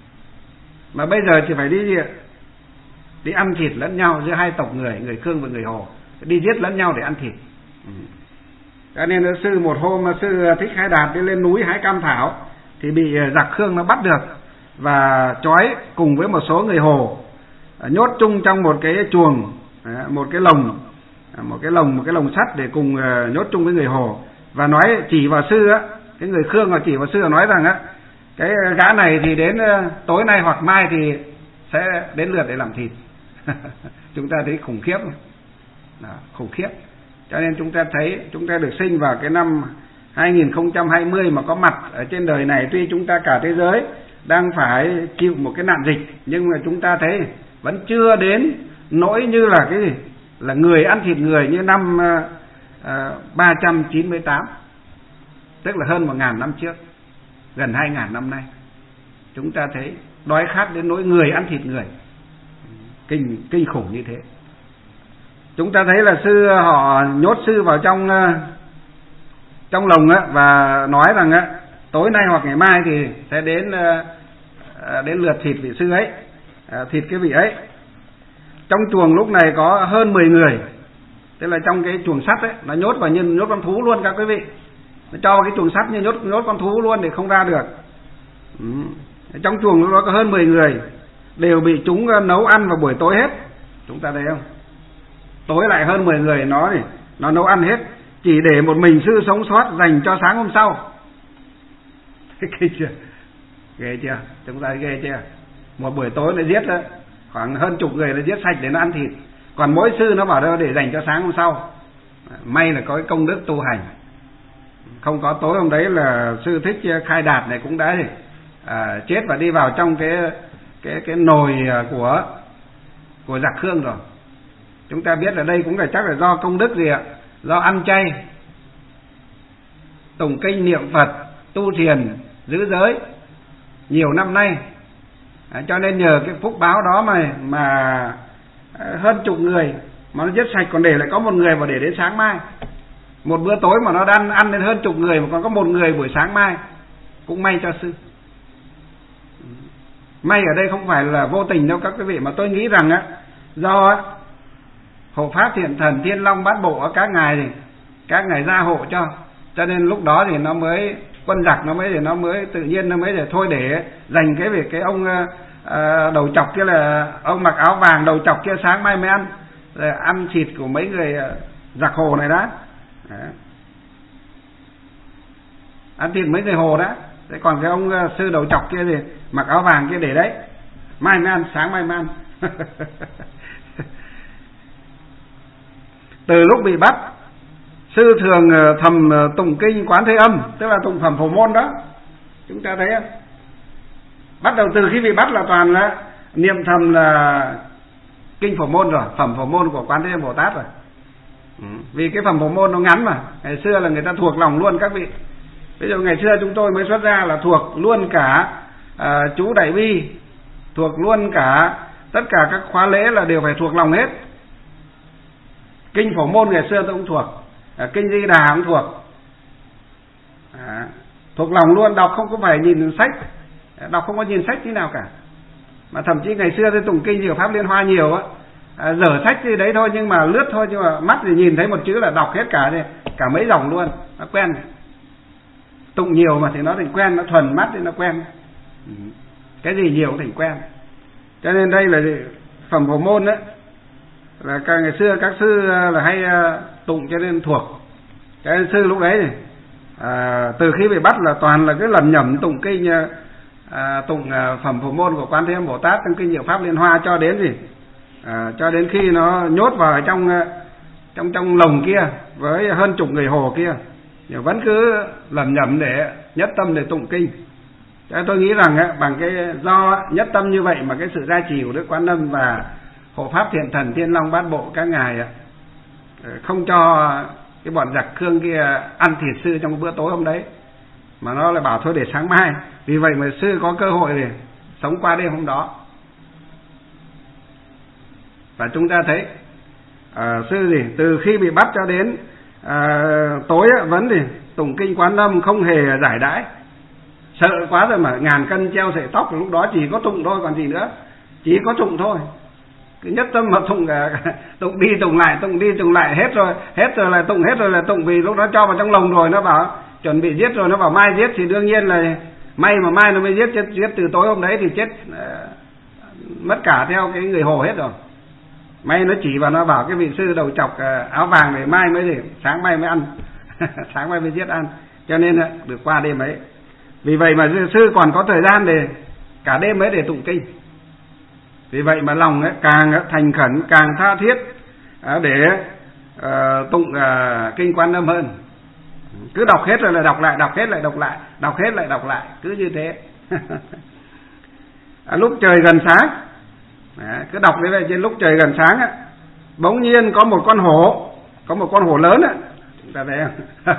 mà bây giờ chỉ phải đi đi ăn thịt lẫn nhau giữa hai tộc người, người Khương và người Hồ, đi giết lẫn nhau để ăn thịt. Ừ. Cho nên sư một hôm sư Thích Khai Đạt đi lên núi hái cam thảo thì bị giặc Khương nó bắt được và trói cùng với một số người Hồ, nhốt chung trong một cái chuồng, một cái lồng, một cái lồng một cái lồng sắt để cùng nhốt chung với người Hồ. Và nói chỉ vào sư á, cái người Khương mà chỉ vào sư nói rằng á, cái gã này thì đến tối nay hoặc mai thì sẽ đến lượt để làm thịt. Chúng ta thấy khủng khiếp không? Đó, khủng khiếp. Cho nên chúng ta thấy chúng ta được sinh vào cái năm hai không hai không mà có mặt ở trên đời này. Tuy chúng ta cả thế giới đang phải chịu một cái nạn dịch, nhưng mà chúng ta thấy vẫn chưa đến nỗi như là cái gì, là người ăn thịt người như năm uh, ba trăm chín mươi tám, tức là hơn một ngàn năm trước, gần hai ngàn năm nay. Chúng ta thấy đói khát đến nỗi người ăn thịt người, kinh kinh khủng như thế. Chúng ta thấy là sư họ nhốt sư vào trong trong lồng á, và nói rằng á, tối nay hoặc ngày mai thì sẽ đến đến lượt thịt vị sư ấy, thịt cái vị ấy. Trong chuồng lúc này có hơn mười người, tức là trong cái chuồng sắt ấy, nó nhốt vào như nhốt con thú luôn các quý vị. Nó cho cái chuồng sắt như nhốt nhốt con thú luôn để không ra được. Ừ. Trong chuồng lúc đó có hơn mười người, đều bị chúng nấu ăn vào buổi tối hết. Chúng ta thấy không? tối lại hơn mười người nó thì nó nấu ăn hết, chỉ để một mình sư sống sót dành cho sáng hôm sau. Ghê chưa? Ghê chưa? Chúng ta ghê chưa? Một buổi tối nó giết đó, khoảng hơn chục người nó giết sạch để nó ăn thịt, còn mỗi sư nó bảo đâu để dành cho sáng hôm sau. May là có cái công đức tu hành, không có tối hôm đấy là sư Thích Khai Đạt này cũng đã à, chết và đi vào trong cái cái cái nồi của của giặc Khương rồi. Chúng ta biết ở đây cũng là chắc là do công đức gì ạ? Do ăn chay, tụng kinh niệm Phật, tu thiền, giữ giới nhiều năm nay, à, cho nên nhờ cái phúc báo đó mà mà hơn chục người mà nó giết sạch, còn để lại có một người mà để đến sáng mai. Một bữa tối mà nó đang ăn đến hơn chục người mà còn có một người buổi sáng mai, cũng may cho sư. May ở đây không phải là vô tình đâu các quý vị, mà tôi nghĩ rằng á, do hộ pháp thiện thần Thiên Long Bát Bộ các ngài thì các ngài gia hộ cho, cho nên lúc đó thì nó mới quân giặc nó mới thì nó mới tự nhiên nó mới để thôi để dành cái việc cái ông uh, đầu chọc kia, là ông mặc áo vàng đầu chọc kia sáng mai mới ăn, rồi ăn thịt của mấy người uh, giặc hồ này đó. Đó, ăn thịt mấy người hồ đó. Thế còn cái ông uh, sư đầu chọc kia thì mặc áo vàng kia để đấy, mai mới ăn, sáng mai mới ăn. Từ lúc bị bắt, sư thường thầm tụng kinh Quán Thế Âm, tức là tụng phẩm Phổ Môn đó. Chúng ta thấy không? Bắt đầu từ khi bị bắt là toàn là niệm thầm là kinh Phổ Môn rồi, phẩm Phổ Môn của Quán Thế Âm Bồ Tát rồi. Ừ. Vì cái phẩm Phổ Môn nó ngắn mà, ngày xưa là người ta thuộc lòng luôn các vị. Ví dụ ngày xưa chúng tôi mới xuất ra là thuộc luôn cả uh, chú Đại Bi, thuộc luôn cả tất cả các khóa lễ là đều phải thuộc lòng hết. Kinh Phổ Môn ngày xưa tôi cũng thuộc, à, kinh Di Đà cũng thuộc, à, thuộc lòng luôn, đọc không có phải nhìn sách, đọc không có nhìn sách tí nào cả. Mà thậm chí ngày xưa tôi tụng kinh nhiều Pháp Liên Hoa nhiều á, à, dở sách gì đấy thôi nhưng mà lướt thôi, nhưng mà mắt thì nhìn thấy một chữ là đọc hết cả này, cả mấy dòng luôn, nó quen. Tụng nhiều mà thì nó thành quen, nó thuần mắt thì nó quen. Ừ. Cái gì nhiều cũng thành quen. Cho nên đây là phẩm Phổ Môn đó, là các ngày xưa các sư là hay tụng cho nên thuộc. Cho nên sư lúc đấy à, từ khi bị bắt là toàn là cái lần nhẩm tụng kinh à, tụng à, phẩm Phổ Môn của Quán Thế Âm Bồ Tát trong kinh Diệu Pháp Liên Hoa cho đến gì à, cho đến khi nó nhốt vào trong trong trong lồng kia với hơn chục người hồ kia, nhưng vẫn cứ lẩm nhẩm để nhất tâm để tụng kinh. Cho nên tôi nghĩ rằng á, bằng cái do nhất tâm như vậy mà cái sự gia trì của Đức Quan Âm và hộ pháp thiện thần Thiên Long Bát Bộ các ngài không cho cái bọn giặc Khương kia ăn thịt sư trong bữa tối hôm đấy, mà nó lại bảo thôi để sáng mai. Vì vậy mà sư có cơ hội để sống qua đêm hôm đó. Và chúng ta thấy à, sư gì từ khi bị bắt cho đến à, tối á, vẫn thì tụng kinh Quán Âm không hề giải đãi, sợ quá rồi mà ngàn cân treo sợi tóc, lúc đó chỉ có tụng thôi còn gì nữa, chỉ có tụng thôi. Cứ nhất tâm mà tụng, tụng đi tụng lại, tụng đi tụng lại, hết rồi hết rồi là tụng, hết rồi là tụng. Vì lúc đó cho vào trong lồng rồi, nó bảo chuẩn bị giết rồi, nó bảo mai giết thì đương nhiên là may mà mai nó mới giết, chết giết từ tối hôm đấy thì chết uh, mất cả theo cái người hồ hết rồi. May nó chỉ vào, nó bảo cái vị sư đầu chọc uh, áo vàng để mai mới để sáng mai mới ăn. Sáng mai mới giết ăn, cho nên uh, được qua đêm ấy. Vì vậy mà sư còn có thời gian để cả đêm ấy để tụng kinh. Vì vậy mà lòng ấy, càng thành khẩn, càng tha thiết để uh, tụng uh, kinh Quan Âm hơn. Cứ đọc hết rồi lại đọc lại, đọc hết lại đọc lại, đọc hết lại đọc lại, cứ như thế. À, lúc trời gần sáng, à, cứ đọc như vậy, trên lúc trời gần sáng á, bỗng nhiên có một con hổ, có một con hổ lớn á, chúng ta thấy không?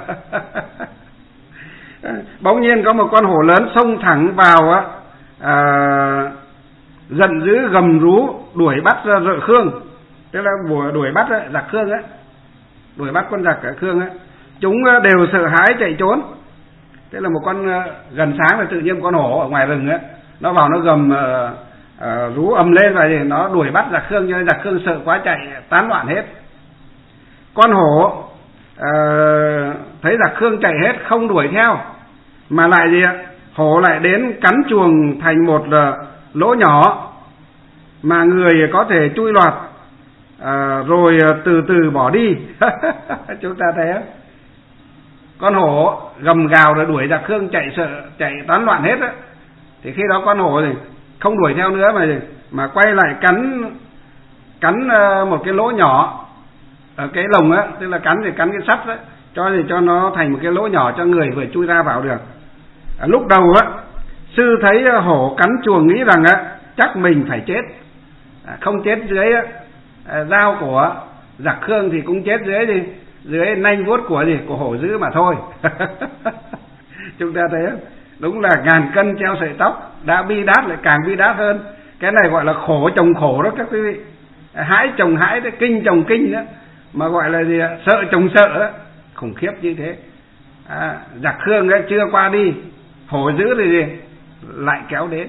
Bỗng nhiên có một con hổ lớn xông thẳng vào á, à, giận dữ gầm rú đuổi bắt rợ Khương, tức là đuổi bắt giặc Khương ấy, đuổi bắt con giặc ở Khương ấy. Chúng đều sợ hãi chạy trốn. Thế là một con gần sáng là tự nhiên một con hổ ở ngoài rừng ấy, nó vào nó gầm uh, uh, rú ầm lên và thì nó đuổi bắt giặc Khương, cho nên giặc Khương sợ quá chạy tán loạn hết. Con hổ uh, thấy giặc Khương chạy hết không đuổi theo, mà lại gì ạ? Hổ lại đến cắn chuồng thành một uh, lỗ nhỏ mà người có thể chui lọt à, rồi từ từ bỏ đi. Chúng ta thấy không? Con hổ gầm gào rồi đuổi giặc Khương chạy sợ chạy tán loạn hết á, thì khi đó con hổ thì không đuổi theo nữa mà mà quay lại cắn cắn một cái lỗ nhỏ ở cái lồng á, tức là cắn thì cắn cái sắt á, cho thì cho nó thành một cái lỗ nhỏ cho người vừa chui ra vào được. À, lúc đầu á, sư thấy hổ cắn chuồng nghĩ rằng á chắc mình phải chết, à, không chết dưới à, dao của giặc Khương thì cũng chết dưới gì dưới nanh vuốt của gì của hổ dữ mà thôi. Chúng ta thấy không? Đúng là ngàn cân treo sợi tóc, đã bi đát lại càng bi đát hơn. Cái này gọi là khổ chồng khổ đó các quý vị, hãi chồng hãi đấy, kinh chồng kinh đó, mà gọi là gì, sợ chồng sợ đó, khủng khiếp như thế. À, giặc Khương ấy chưa qua đi, hổ dữ thì gì lại kéo đến,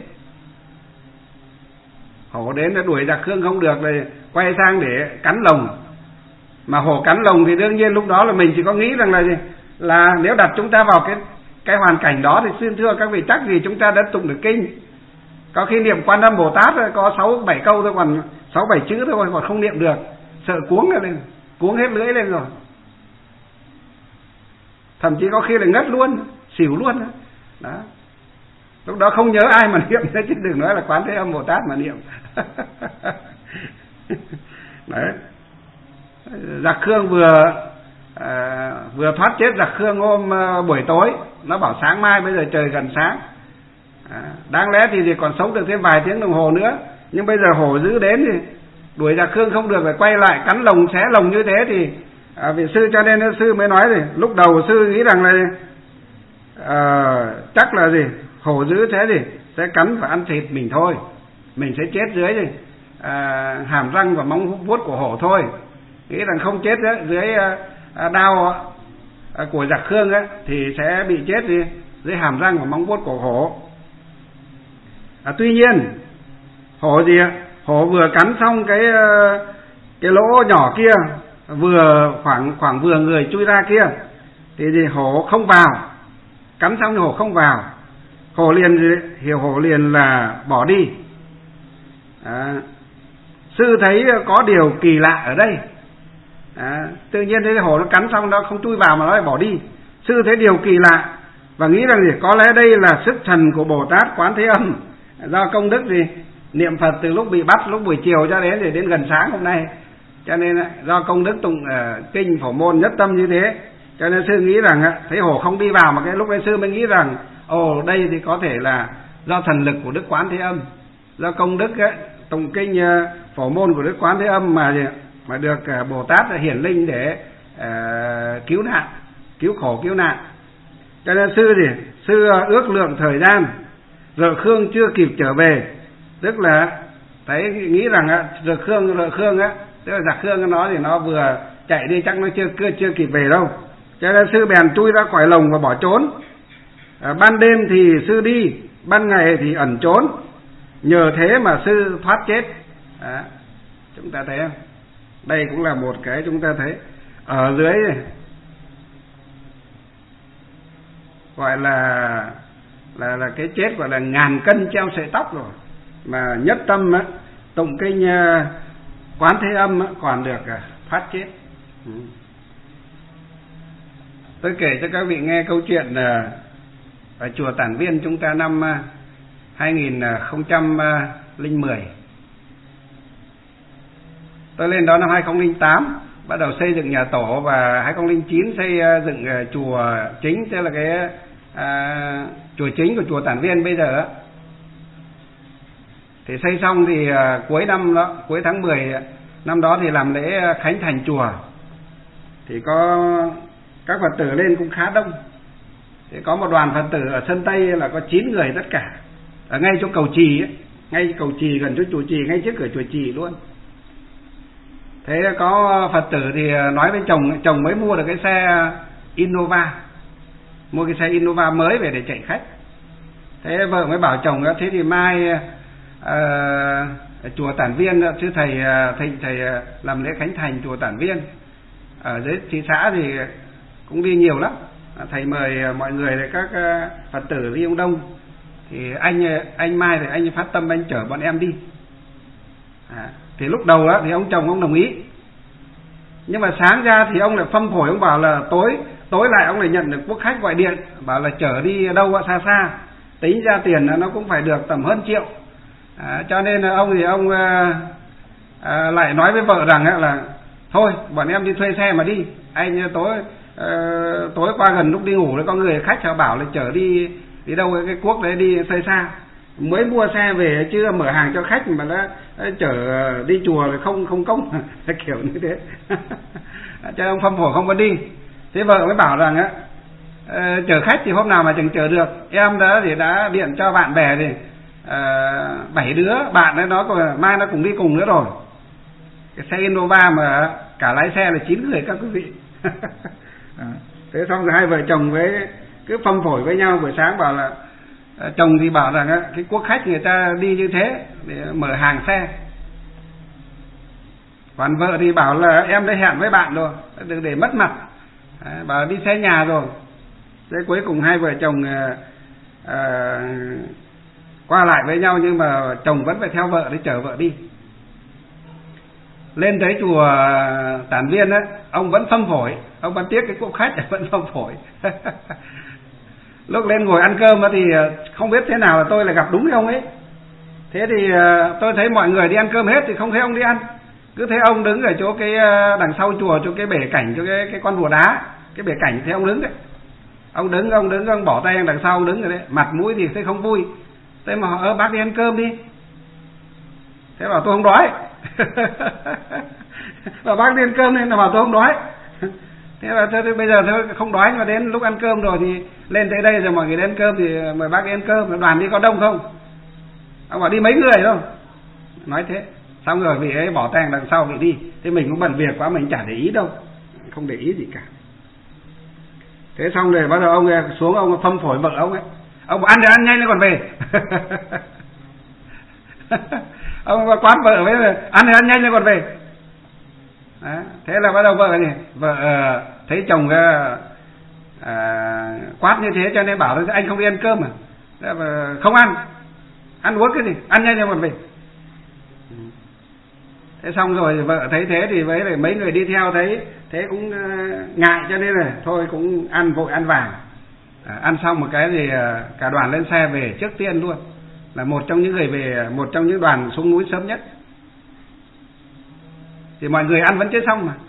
hổ đến nó đuổi giặc Khương không được rồi quay sang để cắn lồng. Mà hổ cắn lồng thì đương nhiên lúc đó là mình chỉ có nghĩ rằng là gì, là nếu đặt chúng ta vào cái cái hoàn cảnh đó thì xin thưa các vị chắc gì chúng ta đã tụng được kinh. Có khi niệm Quan Âm Bồ Tát có sáu bảy câu thôi, còn sáu bảy chữ thôi còn không niệm được, sợ cuống lên, cuống hết lưỡi lên rồi, thậm chí có khi là ngất luôn, xỉu luôn đó. Lúc đó không nhớ ai mà niệm nữa, chứ đừng nói là Quán Thế Âm Bồ Tát mà niệm. Đấy, giặc Khương vừa à, vừa thoát chết. Giặc Khương hôm à, buổi tối nó bảo sáng mai, bây giờ trời gần sáng, à, đáng lẽ thì, thì còn sống được thêm vài tiếng đồng hồ nữa, nhưng bây giờ hổ dữ đến thì đuổi giặc Khương không được, phải quay lại cắn lồng xé lồng như thế thì à, vị sư cho nên sư mới nói thì lúc đầu sư nghĩ rằng là à, chắc là gì hổ dữ thế gì sẽ cắn và ăn thịt mình thôi, mình sẽ chết dưới gì à, hàm răng và móng vuốt của hổ thôi, nghĩ rằng không chết đó, dưới à, đao à, của giặc Khương ấy, thì sẽ bị chết gì dưới hàm răng và móng vuốt của hổ. À, tuy nhiên hổ gì hổ vừa cắn xong cái cái lỗ nhỏ kia, vừa khoảng khoảng vừa người chui ra kia, thì gì hổ không vào, cắn xong thì hổ không vào, hổ liền hiểu hổ liền là bỏ đi. À, sư thấy có điều kỳ lạ ở đây. À, tự nhiên thấy hổ nó cắn xong nó không chui vào mà nó lại bỏ đi. Sư thấy điều kỳ lạ và nghĩ rằng gì có lẽ đây là sức thần của Bồ Tát Quán Thế Âm, do công đức gì niệm Phật từ lúc bị bắt lúc buổi chiều cho đến để đến gần sáng hôm nay, cho nên do công đức tụng uh, kinh Phổ Môn nhất tâm như thế, cho nên sư nghĩ rằng thấy hổ không đi vào, mà cái lúc đấy sư mới nghĩ rằng ồ đây thì có thể là do thần lực của Đức Quán Thế Âm, do công đức ấy, tụng kinh uh, Phổ Môn của Đức Quán Thế Âm mà mà được uh, Bồ Tát hiển linh để uh, cứu nạn, cứu khổ cứu nạn. Cho nên sư thì sư uh, ước lượng thời gian, Rợ Khương chưa kịp trở về, tức là thấy nghĩ rằng á Rợ Khương Rợ Khương á, tức là giặc Khương nó thì nó vừa chạy đi chắc nó chưa chưa chưa kịp về đâu, cho nên sư bèn chui ra khỏi lồng và bỏ trốn. À, ban đêm thì sư đi, ban ngày thì ẩn trốn, nhờ thế mà sư thoát chết. À, chúng ta thấy không? Đây cũng là một cái chúng ta thấy ở dưới này, gọi là là là cái chết gọi là ngàn cân treo sợi tóc rồi, mà nhất tâm á, tụng kinh uh, Quán Thế Âm á, còn được uh, thoát chết. Ừ. Tôi kể cho các vị nghe câu chuyện uh, ở chùa Tản Viên chúng ta năm uh, hai nghìn không trăm mười. Tôi lên đó năm hai nghìn không trăm lẻ tám, bắt đầu xây dựng nhà tổ, và hai nghìn không trăm lẻ chín xây uh, dựng uh, chùa chính, tức là cái À, chùa chính của chùa Tản Viên bây giờ. Thì xây xong thì à, cuối năm đó, cuối tháng mười năm đó thì làm lễ khánh thành chùa, thì có các Phật tử lên cũng khá đông. Thì có một đoàn Phật tử ở sân Tây là có chín người tất cả, ở ngay chỗ cầu Trì ấy, ngay cầu Trì gần chỗ chùa Trì, ngay trước cửa chùa Trì luôn. Thế có Phật tử thì nói với chồng, chồng mới mua được cái xe Innova, mua cái xe Innova mới về để chạy khách. Thế vợ mới bảo chồng thế thì mai uh, chùa Tản Viên sư thầy thầy thầy làm lễ khánh thành chùa Tản Viên ở dưới thị xã thì cũng đi nhiều lắm, thầy mời mọi người để các Phật tử đi ông đông, thì anh anh mai thì anh phát tâm anh chở bọn em đi. À, Thì lúc đầu đó thì ông chồng ông đồng ý, nhưng mà sáng ra thì ông lại phâm phổi, ông bảo là tối tối lại ông lại nhận được quốc khách gọi điện bảo là chở đi đâu xa xa, tính ra tiền nó cũng phải được tầm hơn triệu. À, cho nên là ông thì ông à, à, lại nói với vợ rằng là thôi bọn em đi thuê xe mà đi, anh tối à, tối qua gần lúc đi ngủ đấy có người khách họ bảo là chở đi đi đâu cái quốc đấy đi xa xa, mới mua xe về chưa mở hàng cho khách mà đã, đã chở đi chùa rồi không không công kiểu như thế. Cho ông phâm phổi không có đi. Thế vợ mới bảo rằng á, uh, chở khách thì hôm nào mà chẳng chở được, em đã thì đã điện cho bạn bè thì uh, bảy đứa bạn ấy nó còn mai nó cùng đi cùng nữa rồi. Cái xe Innova mà cả lái xe là chín người các quý vị. Thế xong rồi hai vợ chồng với cứ phâm phổi với nhau, buổi sáng bảo là uh, chồng thì bảo rằng á, cái quốc khách người ta đi như thế để mở hàng xe, còn vợ thì bảo là em đã hẹn với bạn rồi, đừng để mất mặt. À, bảo đi xe nhà rồi. Thế cuối cùng hai vợ chồng à, à, qua lại với nhau, nhưng mà chồng vẫn phải theo vợ để chở vợ đi. Lên tới chùa Tản Viên á, ông vẫn phâm phổi, ông vẫn tiếc cái quốc khách vẫn phâm phổi. Lúc lên ngồi ăn cơm thì không biết thế nào là tôi lại gặp đúng cái ông ấy. Thế thì tôi thấy mọi người đi ăn cơm hết thì không thấy ông đi ăn, cứ thấy ông đứng ở chỗ cái đằng sau chùa, chỗ cái bể cảnh, chỗ cái cái con rùa đá, cái bể cảnh thấy ông đứng đấy. Ông đứng, ông đứng, ông bỏ tay đằng sau ông đứng rồi đấy, mặt mũi thì thấy không vui. Thế mà ơ bác đi ăn cơm đi. Thế bảo tôi không đói. Bảo bác đi ăn cơm nên là bảo tôi không đói. Thế là thôi bây giờ thôi không đói, nhưng mà đến lúc ăn cơm rồi thì lên tới đây rồi mọi người đến ăn cơm thì mời bác đi ăn cơm. Đoàn đi có đông không? Ông bảo đi mấy người đâu. Nói thế. Xong rồi vị ấy bỏ tay đằng sau vị đi. Thế mình cũng bận việc quá, mình chả để ý đâu, không để ý gì cả. Thế xong rồi bắt đầu ông xuống, ông phâm phổi vợ ông ấy, ông bảo ăn thì ăn nhanh lên còn về. Ông quát vợ với ăn thì ăn nhanh lên còn về. Đó. Thế là bắt đầu vợ này vợ uh, thấy chồng uh, uh, quát như thế cho nên bảo là anh không đi ăn cơm à? Uh, không ăn, ăn uống cái gì, ăn nhanh lên còn về. Thế xong rồi vợ thấy thế thì với lại mấy người đi theo thấy thế cũng uh, ngại, cho nên là thôi cũng ăn vội ăn vàng. À, ăn xong một cái thì uh, cả đoàn lên xe về trước tiên luôn, là một trong những người về, một trong những đoàn xuống núi sớm nhất. Thì mọi người ăn vẫn chưa xong mà.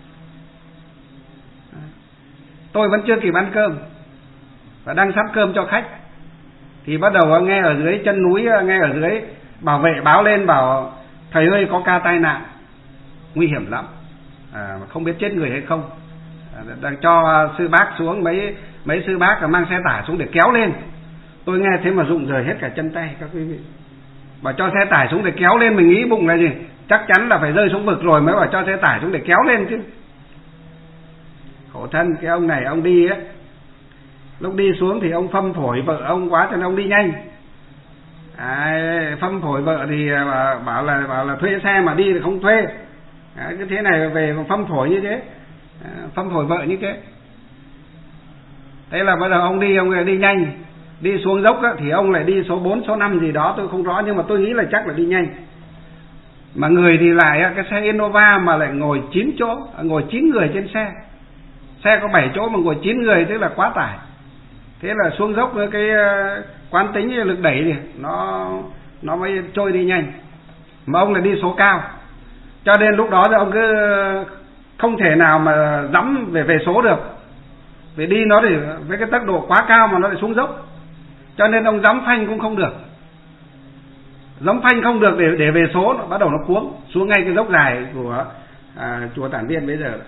Tôi vẫn chưa kịp ăn cơm và đang sắp cơm cho khách thì bắt đầu nghe ở dưới chân núi, nghe ở dưới bảo vệ báo lên bảo thầy ơi có ca tai nạn nguy hiểm lắm, à, không biết chết người hay không. À, đang cho sư bác xuống, mấy mấy sư bác mang xe tải xuống để kéo lên. Tôi nghe thế mà rụng rời hết cả chân tay các quý vị. Bảo cho xe tải xuống để kéo lên, mình nghĩ bụng là gì, chắc chắn là phải rơi xuống vực rồi mới bảo cho xe tải xuống để kéo lên chứ. Khổ thân cái ông này, ông đi á, lúc đi xuống thì ông phâm phổi vợ ông quá cho nên ông đi nhanh. À, phâm phổi vợ thì bảo là bảo là thuê xe mà đi thì không thuê. À, cái thế này về còn phâm phổi như thế, à, phâm phổi vợ như thế. Thế là bắt đầu ông đi, ông đi nhanh, đi xuống dốc á, thì ông lại đi số bốn, số năm gì đó tôi không rõ, nhưng mà tôi nghĩ là chắc là đi nhanh. Mà người thì lại cái xe Innova mà lại ngồi chín chỗ, ngồi chín người trên xe. Xe có bảy chỗ mà ngồi chín người, tức là quá tải. Thế là xuống dốc với cái quán tính lực đẩy thì nó nó mới trôi đi nhanh. Mà ông lại đi số cao, cho nên lúc đó thì ông cứ không thể nào mà dẫm về về số được, vì đi nó thì với cái tốc độ quá cao mà nó lại xuống dốc, cho nên ông dẫm phanh cũng không được, dẫm phanh không được để để về số, nó bắt đầu nó cuống xuống ngay cái dốc dài của à, chùa Tản Viên bây giờ.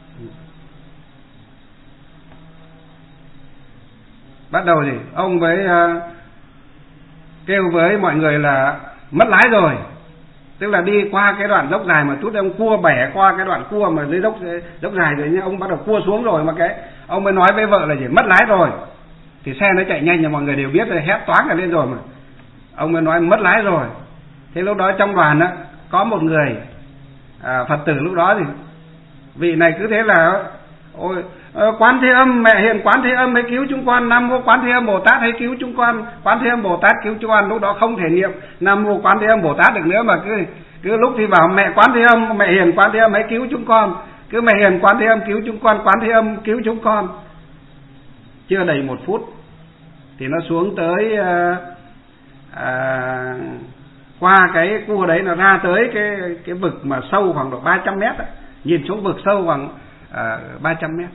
Bắt đầu thì ông với uh, kêu với mọi người là mất lái rồi, tức là đi qua cái đoạn dốc dài mà chút ông cua bẻ qua cái đoạn cua mà dưới dốc dốc dài rồi nhá, ông bắt đầu cua xuống rồi mà cái ông mới nói với vợ là gì mất lái rồi, thì xe nó chạy nhanh là mọi người đều biết rồi, hét toáng cả lên rồi mà ông mới nói mất lái rồi. Thế lúc đó trong đoàn á có một người à, Phật tử lúc đó thì vị này cứ thế là ôi Quán Thế Âm, mẹ hiền Quán Thế Âm hãy cứu chúng con, Nam Mô Quán Thế Âm Bồ Tát hãy cứu chúng con, Quán Thế Âm Bồ Tát cứu chúng con. Lúc đó không thể niệm Nam Mô Quán Thế Âm Bồ Tát được nữa mà cứ Cứ lúc thì bảo mẹ Quán Thế Âm, mẹ hiền Quán Thế Âm hãy cứu chúng con, cứ mẹ hiền Quán Thế Âm cứu chúng con, Quán Thế Âm cứu chúng con. Chưa đầy một phút thì nó xuống tới à, à, qua cái cua đấy, nó ra tới cái cái vực mà sâu khoảng độ ba trăm mét ấy. Nhìn xuống vực sâu khoảng à, ba trăm mét.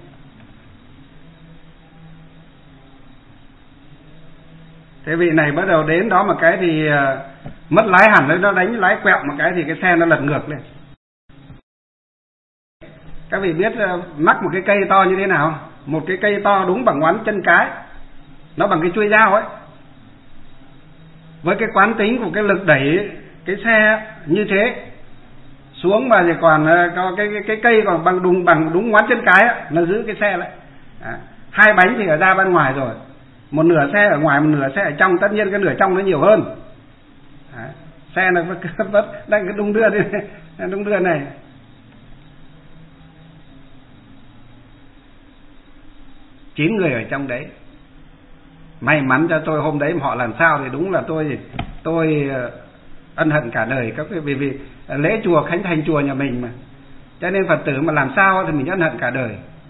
Thế vị này bắt đầu đến đó một cái thì à, mất lái hẳn đấy, nó đánh lái quẹo một cái thì cái xe nó lật ngược lên. Các vị biết mắc một cái cây to như thế nào? Một cái cây to đúng bằng ngón chân cái, nó bằng cái chuôi dao ấy. Với cái quán tính của cái lực đẩy cái xe như thế xuống mà thì còn có cái, cái cái cây còn bằng đúng bằng đúng ngón chân cái ấy, nó giữ cái xe lại. À, hai bánh thì ở ra bên ngoài rồi, một nửa xe ở ngoài, một nửa xe ở trong. Tất nhiên cái nửa trong nó nhiều hơn. À, xe nó vẫn đang cái đung đưa đi, đung đưa này. Chín người ở trong đấy. May mắn cho tôi hôm đấy mà họ làm sao thì đúng là tôi tôi ân hận cả đời các vị, vì vì lễ chùa khánh thành chùa nhà mình mà, cho nên Phật tử mà làm sao thì mình ân hận cả đời.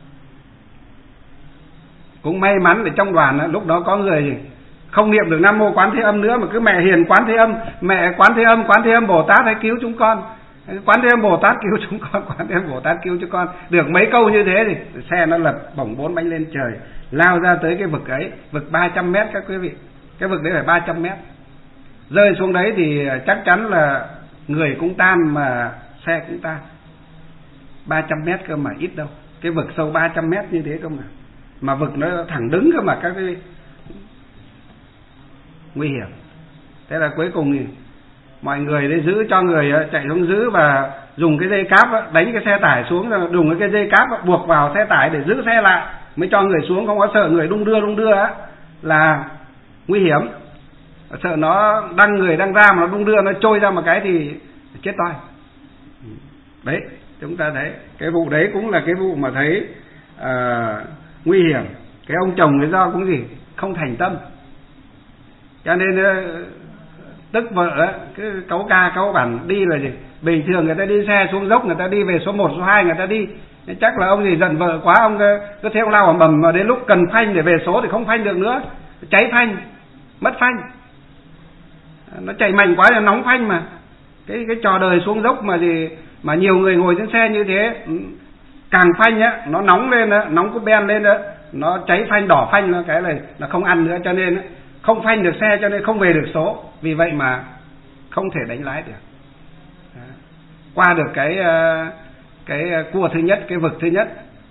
Cũng may mắn để trong đoàn lúc đó có người không niệm được Nam Mô Quán Thế Âm nữa, mà cứ mẹ hiền Quán Thế Âm, mẹ Quán Thế Âm, Quán Thế Âm Bồ Tát hãy cứu chúng con, Quán Thế Âm Bồ Tát cứu chúng con, Quán Thế Âm Bồ Tát cứu chúng con. Được mấy câu như thế thì xe nó lật bổng bốn bánh lên trời, lao ra tới cái vực ấy, vực ba trăm mét các quý vị. Cái vực đấy phải ba trăm mét. Rơi xuống đấy thì chắc chắn là người cũng tan mà xe cũng tan. ba trăm mét cơ mà ít đâu. Cái vực sâu ba trăm mét như thế cơ mà. Mà vực nó thẳng đứng cơ mà các quý vị. Nguy hiểm. Thế là cuối cùng thì mọi người đấy giữ cho người chạy xuống giữ và dùng cái dây cáp đánh cái xe tải xuống, rồi dùng cái dây cáp buộc vào xe tải để giữ xe lại mới cho người xuống, không có sợ người đung đưa đung đưa á là nguy hiểm. Sợ nó đăng người đang ra mà nó đung đưa, nó trôi ra một cái thì chết toi. Đấy, chúng ta thấy cái vụ đấy cũng là cái vụ mà thấy uh, nguy hiểm. Cái ông chồng cái do cũng gì không thành tâm, cho nên uh, tức vợ cứ cáu ca cáu bản đi là gì. Bình thường người ta đi xe xuống dốc, người ta đi về số một, số hai người ta đi. Chắc là ông gì giận vợ quá, ông cứ theo lao ầm ầm, mà đến lúc cần phanh để về số thì không phanh được nữa, cháy phanh, mất phanh. Nó chạy mạnh quá là nóng phanh mà. Cái cái trò đời xuống dốc mà gì mà nhiều người ngồi trên xe như thế, càng phanh á nó nóng lên á, nóng cúp ben lên á, nó cháy phanh, đỏ phanh, nó cái này là không ăn nữa, cho nên không phanh được xe, cho nên không về được số. Vì vậy mà không thể đánh lái được. Đó. Qua được cái cái cua thứ nhất, cái vực thứ nhất,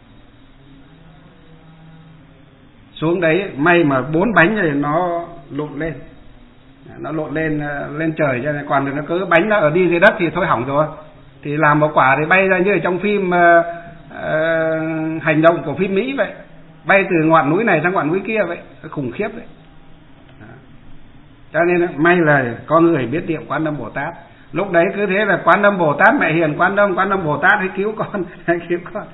xuống đấy may mà bốn bánh rồi nó lộn lên, nó lộn lên lên trời, cho nên còn nó cứ bánh nó ở đi dưới đất thì thôi hỏng rồi. Thì làm một quả thì bay ra như ở trong phim uh, uh, hành động của phim Mỹ vậy, bay từ ngọn núi này sang ngọn núi kia vậy, khủng khiếp đấy. Đó. Cho nên may là có người biết niệm Quán Âm Bồ Tát. Lúc đấy cứ thế là Quán Âm Bồ Tát, mẹ hiền Quán Âm, Quán Âm Bồ Tát hãy cứu con, hãy cứu con.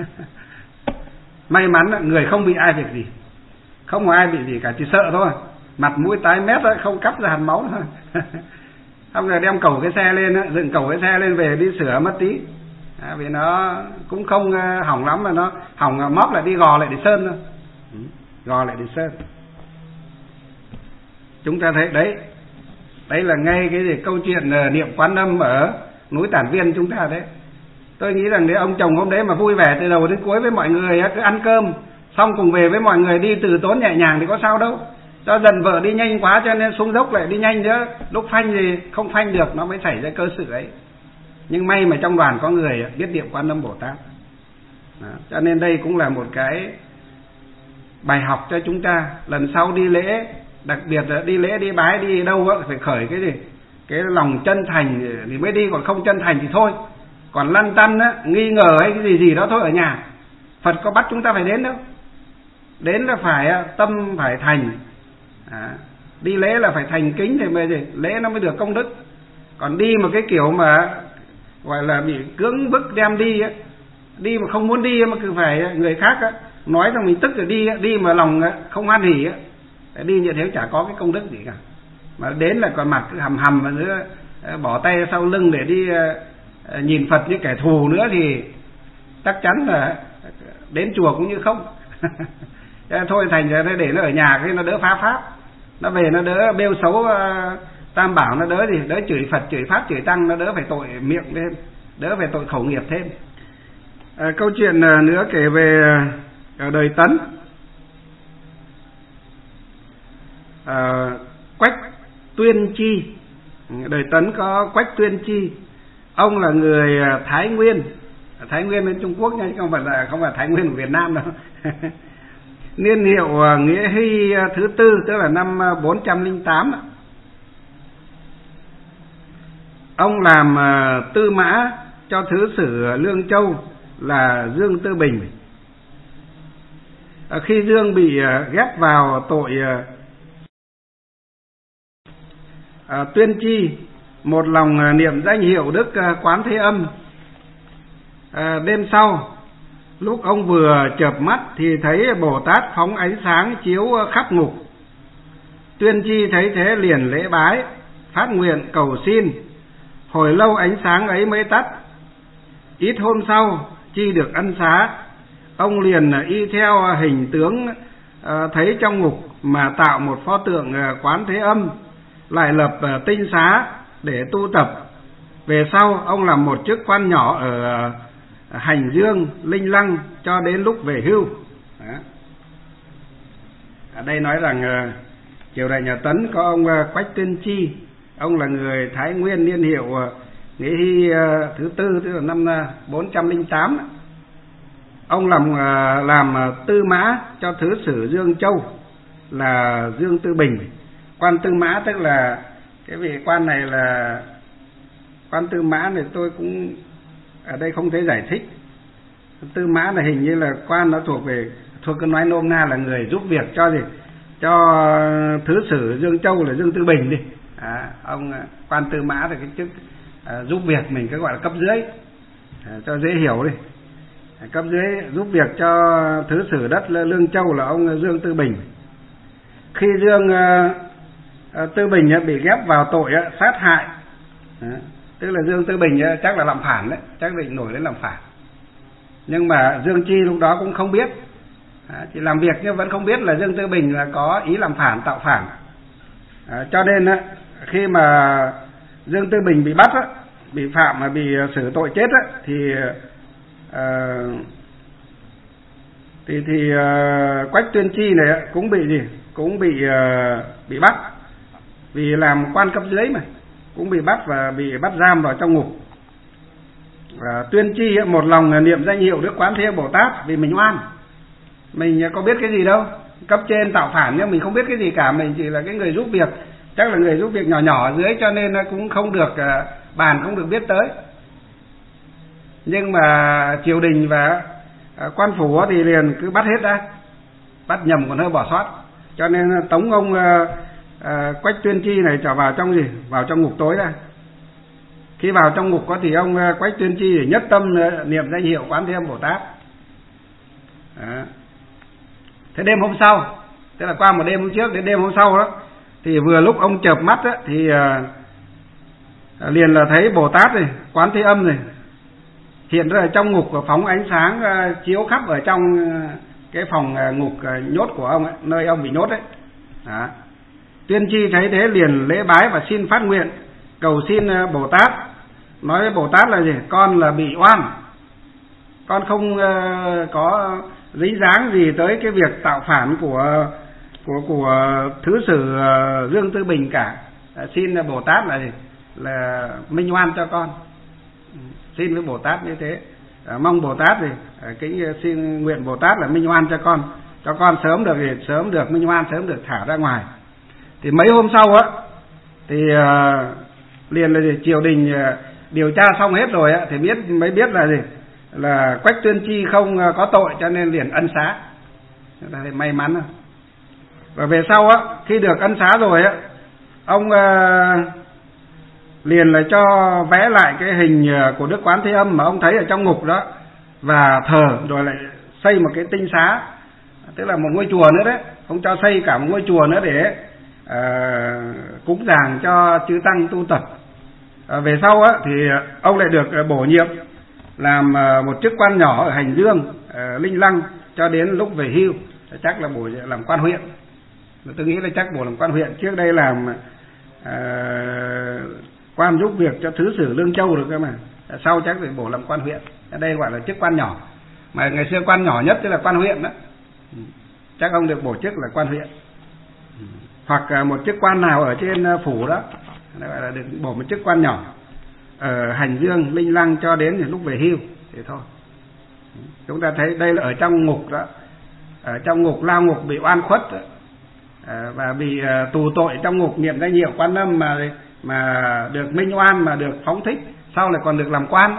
May mắn là người không bị ai việc gì, không có ai bị gì cả, chỉ sợ thôi, mặt mũi tái mét thôi, không cắp ra hạt máu thôi. Không rồi đem cầu cái xe lên, dựng cầu cái xe lên về đi sửa mất tí. À, vì nó cũng không hỏng lắm, mà nó hỏng móc lại đi gò lại để sơn thôi, gò lại để sơn. Chúng ta thấy đấy, đấy là ngay cái gì câu chuyện niệm Quán Âm ở núi Tản Viên chúng ta đấy. Tôi nghĩ rằng nếu ông chồng hôm đấy mà vui vẻ từ đầu đến cuối với mọi người, cứ ăn cơm xong cùng về với mọi người đi từ tốn nhẹ nhàng thì có sao đâu. Cho dần vợ đi nhanh quá cho nên xuống dốc lại đi nhanh nữa, lúc phanh thì không phanh được, nó mới xảy ra cơ sự ấy. Nhưng may mà trong đoàn có người biết niệm Quán Âm Bồ Tát. Đó. Cho nên đây cũng là một cái bài học cho chúng ta. Lần sau đi lễ, đặc biệt là đi lễ đi bái đi đâu á, phải khởi cái gì, cái lòng chân thành thì mới đi, còn không chân thành thì thôi. Còn lăn tăn á, nghi ngờ hay cái gì gì đó thôi ở nhà, Phật có bắt chúng ta phải đến đâu. Đến là phải tâm phải thành. À, đi lễ là phải thành kính thì mới gì, lễ nó mới được công đức. Còn đi một cái kiểu mà gọi là bị cưỡng bức đem đi á, đi mà không muốn đi mà cứ phải người khác á nói rằng mình tức rồi đi á, đi mà lòng không hoan hỉ á, đi như thế chả có cái công đức gì cả. Mà đến là còn mặt cứ hầm hầm mà nữa, bỏ tay sau lưng để đi nhìn Phật như kẻ thù nữa thì chắc chắn là đến chùa cũng như không. Thôi thành ra để nó ở nhà cái nó đỡ phá pháp, nó về nó đỡ bêu xấu uh, Tam Bảo, nó đỡ gì, đỡ chửi Phật, chửi Pháp, chửi Tăng, nó đỡ phải tội miệng lên, đỡ phải tội khẩu nghiệp thêm. À, câu chuyện uh, nữa kể về uh, đời Tấn. uh, Quách Tuyên Chi. Đời Tấn có Quách Tuyên Chi. Ông là người Thái Nguyên, Thái Nguyên bên Trung Quốc nha, chứ không phải là không phải Thái Nguyên của Việt Nam đâu. Niên hiệu Nghĩa Hy thứ tư, tức là năm bốn trăm lẻ tám. Ông làm tư mã cho thứ sử Lương Châu là Dương Tư Bình. Khi Dương bị ghép vào tội à, Tuyên Chi, một lòng niệm danh hiệu Đức Quán Thế Âm. À, đêm sau, lúc ông vừa chợp mắt thì thấy Bồ Tát phóng ánh sáng chiếu khắp ngục. Tuyên Chi thấy thế liền lễ bái, phát nguyện cầu xin. Hồi lâu ánh sáng ấy mới tắt. Ít hôm sau, Chi được ân xá. Ông liền y theo hình tướng à, thấy trong ngục mà tạo một pho tượng Quán Thế Âm, lại lập tinh xá để tu tập. Về sau ông làm một chức quan nhỏ ở Hành Dương, Linh Lăng cho đến lúc về hưu. Đó. Ở đây nói rằng uh, triều đại nhà Tấn có ông uh, Quách Tuyên Chi. Ông là người Thái Nguyên, niên hiệu uh, Nghĩa Hy uh, thứ tư, tức là năm uh, bốn trăm lẻ tám. Ông làm uh, làm uh, tư mã cho thứ sử Dương Châu là Dương Tư Bình. Quan tư mã tức là cái vị quan này là quan tư mã này, tôi cũng ở đây không thể giải thích. Tư mã là hình như là quan nó thuộc về, thuộc cái nói nôm na là người giúp việc cho gì, cho thứ sử Dương Châu là Dương Tư Bình đi. À, ông quan tư mã là cái chức à, giúp việc, mình cái gọi là cấp dưới, à, cho dễ hiểu đi. À, cấp dưới giúp việc cho thứ sử đất Lương Châu là ông Dương Tư Bình. Khi Dương à, à, Tư Bình à, bị ghép vào tội à, sát hại, à, tức là Dương Tư Bình à, chắc là làm phản đấy, chắc định nổi lên làm phản. Nhưng mà Dương Chi lúc đó cũng không biết, à, chỉ làm việc nhưng vẫn không biết là Dương Tư Bình là có ý làm phản, tạo phản. À, cho nên á, khi mà Dương Tư Bình bị bắt á, bị phạm mà bị xử tội chết á, thì à, thì thì à, Quách Tuyên Chi này cũng bị gì, cũng bị à, bị bắt vì làm quan cấp dưới mà, cũng bị bắt và bị bắt giam vào trong ngục. À, Tuyên Chi một lòng niệm danh hiệu Đức Quán Thế Bồ Tát vì mình oan, mình có biết cái gì đâu, cấp trên tạo phản nhưng mình không biết cái gì cả, mình chỉ là cái người giúp việc, chắc là người giúp việc nhỏ nhỏ ở dưới cho nên cũng không được uh, bàn, không được biết tới. Nhưng mà triều đình và uh, quan phủ thì liền cứ bắt hết đã, bắt nhầm còn hơi bỏ sót, cho nên tống ông uh, uh, Quách Tuyên Chi này trở vào trong gì, vào trong ngục tối ra. Khi vào trong ngục có thì ông uh, Quách Tuyên Chi nhất tâm uh, niệm danh hiệu Quán Thế Âm Bồ Tát. Đó. Thế đêm hôm sau, tức là qua một đêm hôm trước đến đêm hôm sau đó, thì vừa lúc ông chợp mắt đó, thì uh, liền là thấy Bồ Tát này, Quán Thế Âm này hiện ra ở trong ngục và phóng ánh sáng uh, chiếu khắp ở trong uh, cái phòng uh, ngục uh, nhốt của ông ấy, nơi ông bị nhốt đấy. Đó. Tuyên Chi thấy thế liền lễ bái và xin phát nguyện cầu xin uh, Bồ Tát, nói với Bồ Tát là gì, con là bị oan, con không uh, có dính dáng gì tới cái việc tạo phản của của của thứ sử uh, Dương Tư Bình cả. À, xin Bồ Tát là gì, là minh oan cho con. Xin với Bồ Tát như thế, à, mong Bồ Tát gì, à, kính xin nguyện Bồ Tát là minh oan cho con, cho con sớm được gì, sớm được minh oan, sớm được thả ra ngoài. Thì mấy hôm sau á, thì uh, liền là gì, triều đình uh, điều tra xong hết rồi á, thì biết mới biết là gì, là Quách Tuyên Chi không uh, có tội, cho nên liền ân xá. Chúng ta thấy may mắn không? Và về sau á, khi được ân xá rồi á, ông uh, liền là cho vẽ lại cái hình của Đức Quán Thế Âm mà ông thấy ở trong ngục đó và thờ, rồi lại xây một cái tinh xá, tức là một ngôi chùa nữa đấy, ông cho xây cả một ngôi chùa nữa để uh, cúng dường cho chư tăng tu tập. À, về sau á thì ông lại được bổ nhiệm làm một chức quan nhỏ ở Hành Dương, à, Linh Lăng cho đến lúc về hưu, chắc là bổ làm quan huyện. Tôi nghĩ là chắc bổ làm quan huyện. Trước đây làm à, quan giúp việc cho thứ sử Lương Châu được cơ mà, sau chắc phải bổ làm quan huyện. Ở đây gọi là chức quan nhỏ, mà ngày xưa quan nhỏ nhất tức là quan huyện đó. Chắc ông được bổ chức là quan huyện, hoặc một chức quan nào ở trên phủ đó, gọi là được bổ một chức quan nhỏ ở Hành Dương, Linh Lăng cho đến lúc về hưu thì thôi. Chúng ta thấy đây là ở trong ngục đó, ở trong ngục lao ngục bị oan khuất đó, và bị tù tội trong ngục niệm danh hiệu Quan Âm mà mà được minh oan, mà được phóng thích, sau lại còn được làm quan.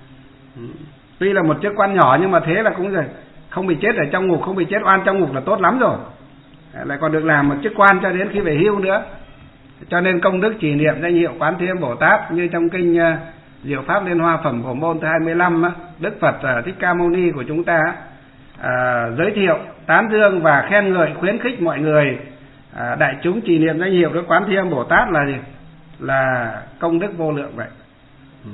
Tuy là một chức quan nhỏ nhưng mà thế là cũng rồi, không bị chết ở trong ngục, không bị chết oan trong ngục là tốt lắm rồi, lại còn được làm một chức quan cho đến khi về hưu nữa. Cho nên công đức trì niệm danh hiệu Quán Thế Âm Bồ Tát như trong kinh uh, Diệu Pháp Liên Hoa Phẩm Phổ Môn thứ hai mươi lăm á, Đức Phật uh, Thích Ca Mâu Ni của chúng ta uh, giới thiệu, tán dương và khen ngợi, khuyến khích mọi người uh, đại chúng trì niệm danh hiệu Đức Quán Thế Âm Bồ Tát là gì? Là công đức vô lượng vậy. Ừ.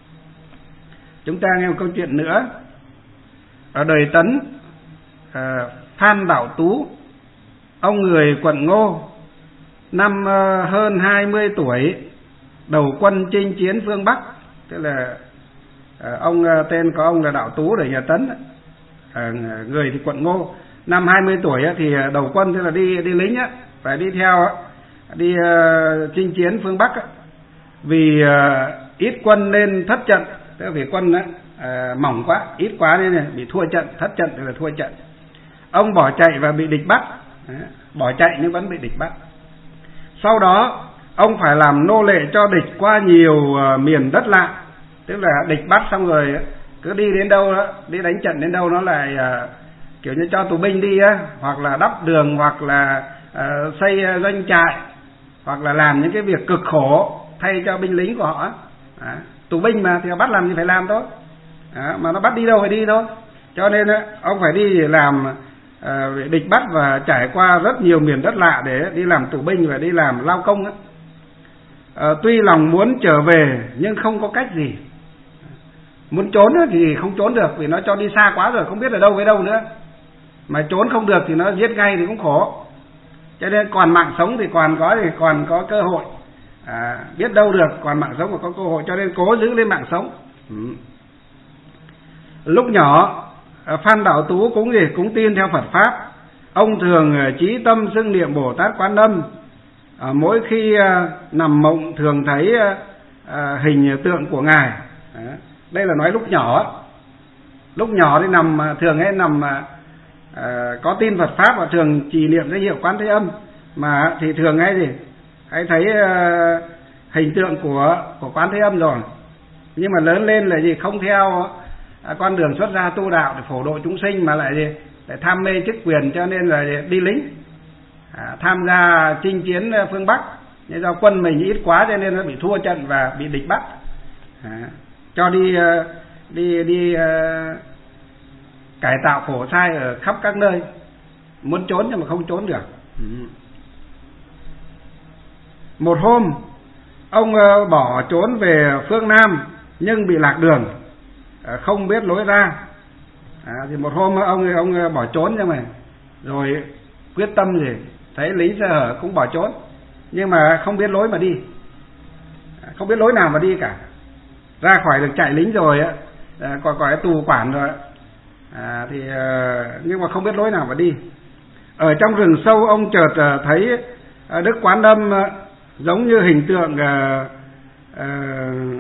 Chúng ta nghe một câu chuyện nữa. Ở đời Tấn, uh, Phan Đạo Tú, ông người quận Ngô, năm uh, hơn hai mươi tuổi, đầu quân chinh chiến phương Bắc. Tức là uh, ông uh, tên có ông là Đạo Tú ở nhà Tấn, uh, người thì quận Ngô. Năm hai mươi tuổi uh, thì đầu quân, tức là đi đi lính á, phải đi theo uh, đi uh, chinh chiến phương Bắc. Uh, vì uh, ít quân nên thất trận, tức là vì quân uh, uh, mỏng quá, ít quá nên này, bị thua trận, thất trận tức là thua trận. Ông bỏ chạy và bị địch bắt. uh, bỏ chạy nhưng vẫn bị địch bắt. Sau đó ông phải làm nô lệ cho địch qua nhiều uh, miền đất lạ, tức là địch bắt xong rồi cứ đi đến đâu đó, đi đánh trận đến đâu nó lại uh, kiểu như cho tù binh đi á, hoặc là đắp đường, hoặc là uh, xây doanh trại, hoặc là làm những cái việc cực khổ thay cho binh lính của họ. À, tù binh mà thì bắt làm gì phải làm thôi, à, mà nó bắt đi đâu phải đi thôi. Cho nên uh, ông phải đi để làm À, địch bắt và trải qua rất nhiều miền đất lạ để đi làm tù binh và đi làm lao công á. À, tuy lòng muốn trở về nhưng không có cách gì. Muốn trốn thì không trốn được vì nó cho đi xa quá rồi, không biết ở đâu với đâu nữa. Mà trốn không được thì nó giết ngay thì cũng khổ. Cho nên còn mạng sống thì còn có thì còn có cơ hội. À, biết đâu được, còn mạng sống và có cơ hội, cho nên cố giữ lên mạng sống. Ừ. Lúc nhỏ Phan Đạo Tú cũng gì cũng tin theo Phật pháp. Ông thường chí tâm xưng niệm Bồ Tát Quán Âm. À, mỗi khi à, nằm mộng thường thấy à, hình tượng của ngài. À, đây là nói lúc nhỏ. Lúc nhỏ thì nằm thường hay nằm à, có tin Phật pháp và thường trì niệm danh hiệu Quán Thế Âm, mà thì thường hay gì hay thấy à, hình tượng của của Quán Thế Âm rồi. Nhưng mà lớn lên là gì không theo À, con đường xuất gia tu đạo để phổ độ chúng sinh, mà lại gì để tham mê chức quyền, cho nên là đi lính, à, tham gia chinh chiến phương Bắc. Nhưng do quân mình ít quá cho nên nó bị thua trận và bị địch bắt, à, cho đi đi đi uh, cải tạo khổ sai ở khắp các nơi, muốn trốn nhưng mà không trốn được. Ừ. Một hôm ông uh, bỏ trốn về phương Nam nhưng bị lạc đường, không biết lối ra. À, thì một hôm ông ông bỏ trốn nhưng mà rồi quyết tâm gì thấy lính sơ hở cũng bỏ trốn, nhưng mà không biết lối mà đi, không biết lối nào mà đi cả. Ra khỏi được trại lính rồi á, à, còn có cái tù quản rồi, à, thì nhưng mà không biết lối nào mà đi. Ở trong rừng sâu ông chợt thấy Đức Quán Âm giống như hình tượng uh, uh,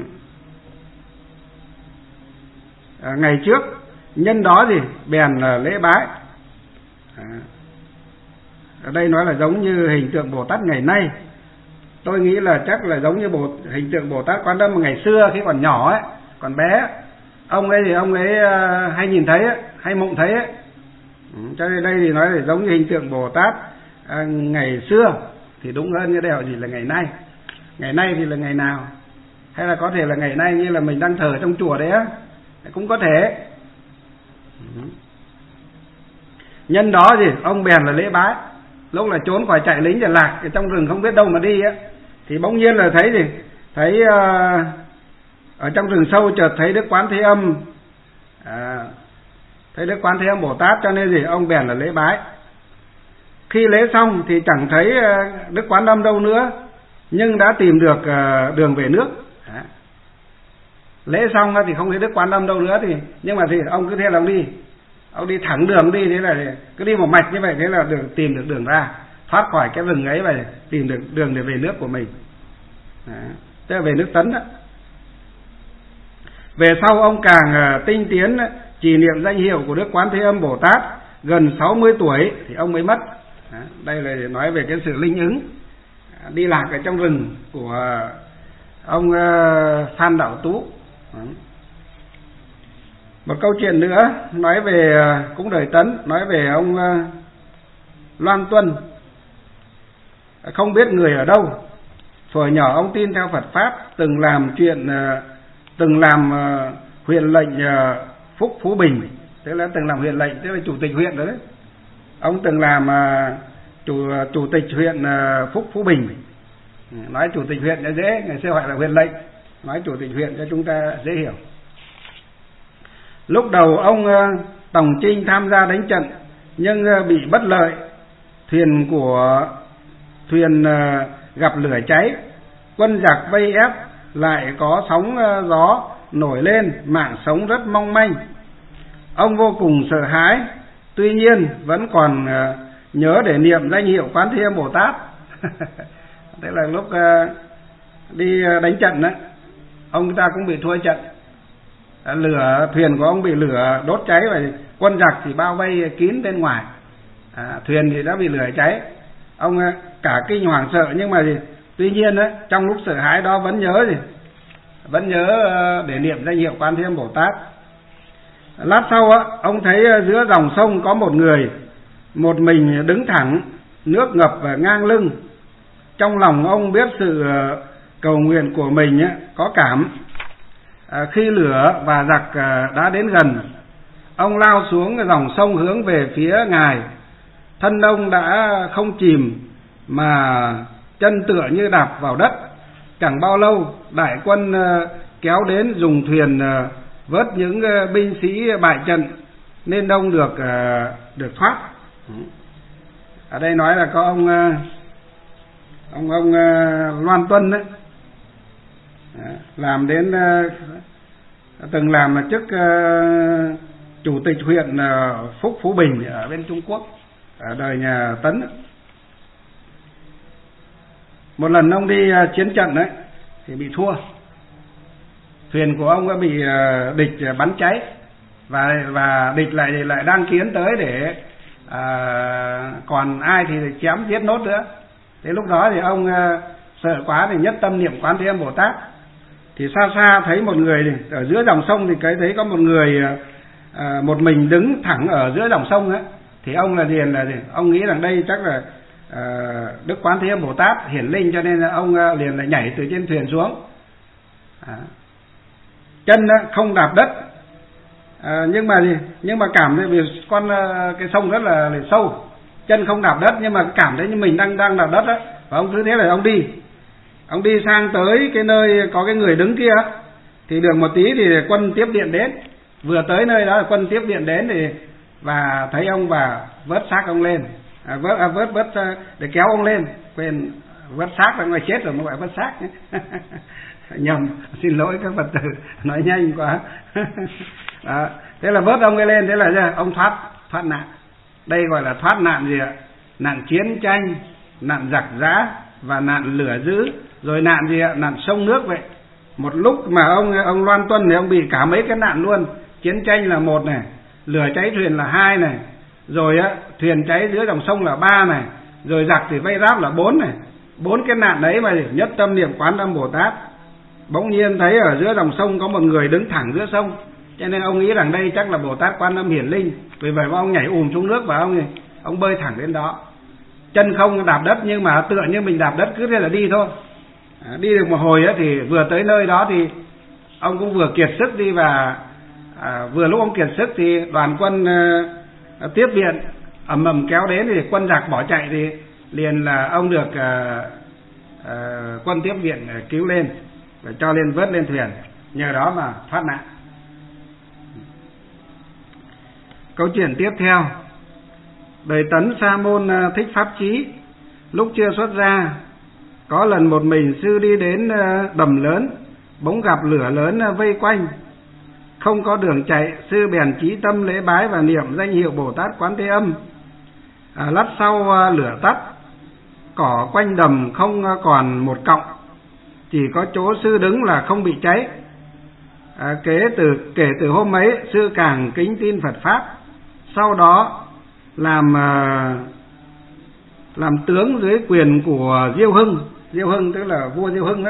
À, ngày trước. Nhân đó gì bèn là lễ bái. À, ở đây nói là giống như hình tượng Bồ Tát ngày nay. Tôi nghĩ là chắc là giống như bộ, hình tượng Bồ Tát Quán Âm ngày xưa khi còn nhỏ ấy, còn bé. Ông ấy thì ông ấy uh, hay nhìn thấy ấy, hay mộng thấy ấy. Ừ, cho nên đây thì nói là giống như hình tượng Bồ Tát uh, ngày xưa thì đúng hơn, như đây gì là ngày nay. Ngày nay thì là ngày nào? Hay là có thể là ngày nay như là mình đang thờ trong chùa đấy á, cũng có thể. Nhân đó gì ông bèn là lễ bái. Lúc là trốn khỏi trại lính và lạc trong rừng không biết đâu mà đi á, thì bỗng nhiên là thấy gì thấy uh, ở trong rừng sâu chợt thấy Đức Quán Thế Âm, à, thấy Đức Quán Thế Âm Bồ Tát, cho nên gì ông bèn là lễ bái. Khi lễ xong thì chẳng thấy uh, Đức Quán Âm đâu nữa, nhưng đã tìm được uh, đường về nước. À, lễ xong thì không thấy Đức Quán Âm đâu nữa, thì nhưng mà thì ông cứ thế là ông đi, ông đi thẳng đường đi, thế là cứ đi một mạch như vậy, thế là đường, tìm được đường ra, thoát khỏi cái rừng ấy và tìm được đường để về nước của mình. Đó, tức là về nước Tấn đó. Về sau ông càng uh, tinh tiến trì niệm danh hiệu của Đức Quán Thế Âm Bồ Tát, gần sáu mươi tuổi thì ông mới mất. Đó, đây là nói về cái sự linh ứng đi lạc ở trong rừng của ông uh, Phan Đạo Tú. Đó. Một câu chuyện nữa nói về uh, cũng đời Tấn, nói về ông uh, Loan Tuân. Không biết người ở đâu, thuở nhỏ ông tin theo Phật pháp, từng làm chuyện uh, từng làm uh, huyện lệnh uh, Phúc Phú Bình, tức là từng làm huyện lệnh, tức là chủ tịch huyện đó đấy. Ông từng làm uh, chủ uh, chủ tịch huyện uh, Phúc Phú Bình. Nói chủ tịch huyện cho dễ, ngày xưa gọi là huyện lệnh, nói chủ tịch huyện cho chúng ta dễ hiểu. Lúc đầu ông uh, Tòng Trinh tham gia đánh trận, nhưng uh, bị bất lợi, thuyền của thuyền uh, gặp lửa cháy, quân giặc vây ép, lại có sóng uh, gió nổi lên, mạng sống rất mong manh. Ông vô cùng sợ hãi, tuy nhiên vẫn còn uh, nhớ để niệm danh hiệu Quán Thế Âm Bồ Tát. Thế là lúc uh, đi đánh trận đó, ông ta cũng bị thua trận, à, lửa thuyền của ông bị lửa đốt cháy, và quân giặc thì bao vây kín bên ngoài, à, thuyền thì đã bị lửa cháy. Ông uh, cả kinh hoàng sợ, nhưng mà gì tuy nhiên đó, trong lúc sợ hãi đó vẫn nhớ gì vẫn nhớ uh, để niệm danh hiệu Quán Thế Âm Bồ Tát. Lát sau á, ông thấy uh, giữa dòng sông có một người, một mình đứng thẳng, nước ngập và ngang lưng. Trong lòng ông biết sự uh, cầu nguyện của mình uh, có cảm. uh, Khi lửa và giặc uh, đã đến gần, ông lao xuống dòng sông hướng về phía ngài. Thân ông đã không chìm, mà chân tựa như đạp vào đất. Chẳng bao lâu, đại quân uh, kéo đến dùng thuyền uh, vớt những uh, binh sĩ bại trận, nên ông được uh, được thoát. Ở đây nói là có ông uh, ông ông uh, Loan Tuân đấy, làm đến uh, từng làm là chức uh, chủ tịch huyện uh, Phúc Phú Bình ở bên Trung Quốc, ở đời nhà Tấn. Một lần ông đi uh, chiến trận đấy thì bị thua, thuyền của ông đã bị uh, địch uh, bắn cháy, và và địch lại lại đang tiến tới để uh, còn ai thì chém giết nốt nữa. Thế lúc đó thì ông uh, sợ quá thì nhất tâm niệm Quán Thế Âm Bồ Tát. Thì xa xa thấy một người ở giữa dòng sông, thì cái thấy có một người uh, một mình đứng thẳng ở giữa dòng sông ấy. Thì ông là liền là gì? Ông nghĩ rằng đây chắc là uh, Đức Quán Thế Âm Bồ Tát hiển linh, cho nên là ông uh, liền là nhảy từ trên thuyền xuống. À, chân uh, không đạp đất, uh, nhưng mà gì? Nhưng mà cảm thấy vì con uh, cái sông rất là, là sâu, chân không đạp đất, nhưng mà cảm thấy như mình đang đang đạp đất đó. Và ông cứ thế là ông đi, ông đi sang tới cái nơi có cái người đứng kia, thì được một tí thì quân tiếp viện đến. Vừa tới nơi đó là quân tiếp viện đến thì và thấy ông và vớt xác ông lên, à, vớt à, vớt vớt để kéo ông lên, quên vớt xác là ngoài chết rồi mới gọi vớt xác. Nhầm, xin lỗi các Phật tử, nói nhanh quá. Đó, thế là vớt ông ấy lên, thế là ông thoát thoát nạn. Đây gọi là thoát nạn gì ạ? Nạn chiến tranh, nạn giặc giã và nạn lửa dữ, rồi nạn gì ạ? Nạn sông nước vậy. Một lúc mà ông ông Loan Tuân thì ông bị cả mấy cái nạn luôn. Chiến tranh là một này, lửa cháy thuyền là hai này, rồi á thuyền cháy giữa dòng sông là ba này, rồi giặc thì vây ráp là bốn này. Bốn cái nạn đấy mà nhất tâm niệm Quán Âm Bồ Tát. Bỗng nhiên thấy ở giữa dòng sông có một người đứng thẳng giữa sông, cho nên ông nghĩ rằng đây chắc là Bồ Tát Quan Âm hiển linh. Vì vậy mà ông nhảy ùm xuống nước và ông ông bơi thẳng đến đó. Chân không đạp đất, nhưng mà tựa như mình đạp đất, cứ thế là đi thôi. À, đi được một hồi á, thì vừa tới nơi đó thì ông cũng vừa kiệt sức đi, và à, vừa lúc ông kiệt sức thì đoàn quân uh, tiếp viện ầm ầm kéo đến, thì quân giặc bỏ chạy thì liền là ông được uh, uh, quân tiếp viện uh, cứu lên. và cho lên vớt lên thuyền, nhờ đó mà thoát nạn. Câu chuyện tiếp theo, đời Tấn Sa Môn Thích Pháp Chí lúc chưa xuất gia, có lần một mình sư đi đến đầm lớn, bỗng gặp lửa lớn vây quanh, không có đường chạy, sư bèn chí tâm lễ bái và niệm danh hiệu Bồ Tát Quán Thế Âm. À, lát sau lửa tắt, cỏ quanh đầm không còn một cọng, chỉ có chỗ sư đứng là không bị cháy. À, kể từ kể từ hôm ấy, sư càng kính tin Phật pháp, sau đó làm làm tướng dưới quyền của Diêu Hưng. Diêu Hưng tức là vua Diêu Hưng đó.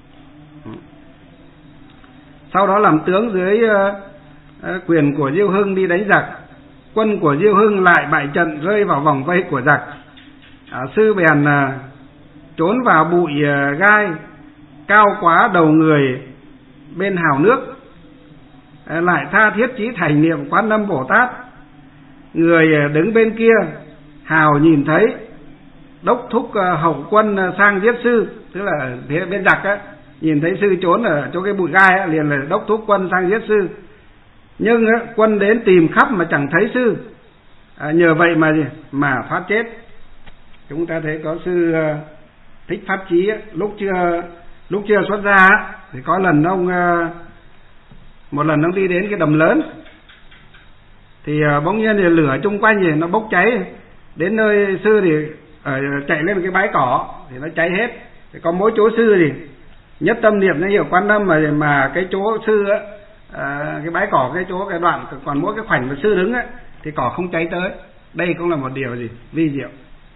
Sau đó làm tướng dưới quyền của Diêu Hưng đi đánh giặc. Quân của Diêu Hưng lại bại trận, rơi vào vòng vây của giặc. À, sư bèn à, trốn vào bụi à, gai cao quá đầu người bên hào nước, à, lại tha thiết chí thành niệm Quán Âm Bồ Tát. Người à, đứng bên kia hào nhìn thấy, đốc thúc à, hậu quân à, sang giết sư, tức là phía bên giặc á, nhìn thấy sư trốn ở chỗ cái bụi gai á, liền là đốc thúc quân sang giết sư. Nhưng á, quân đến tìm khắp mà chẳng thấy sư, à, nhờ vậy mà mà thoát chết. Chúng ta thấy có sư uh, Thích Pháp Chí á, lúc chưa lúc chưa xuất gia á, thì có lần ông uh, một lần ông đi đến cái đầm lớn, thì uh, bỗng nhiên thì lửa chung quanh thì nó bốc cháy, đến nơi sư thì uh, chạy lên cái bãi cỏ thì nó cháy hết. Thì có mỗi chỗ sư thì nhất tâm niệm nó hiểu Quan Âm, mà mà cái chỗ sư á, uh, cái bãi cỏ, cái chỗ cái đoạn còn mỗi cái khoảnh mà sư đứng á, thì cỏ không cháy tới. Đây cũng là một điều gì vi diệu.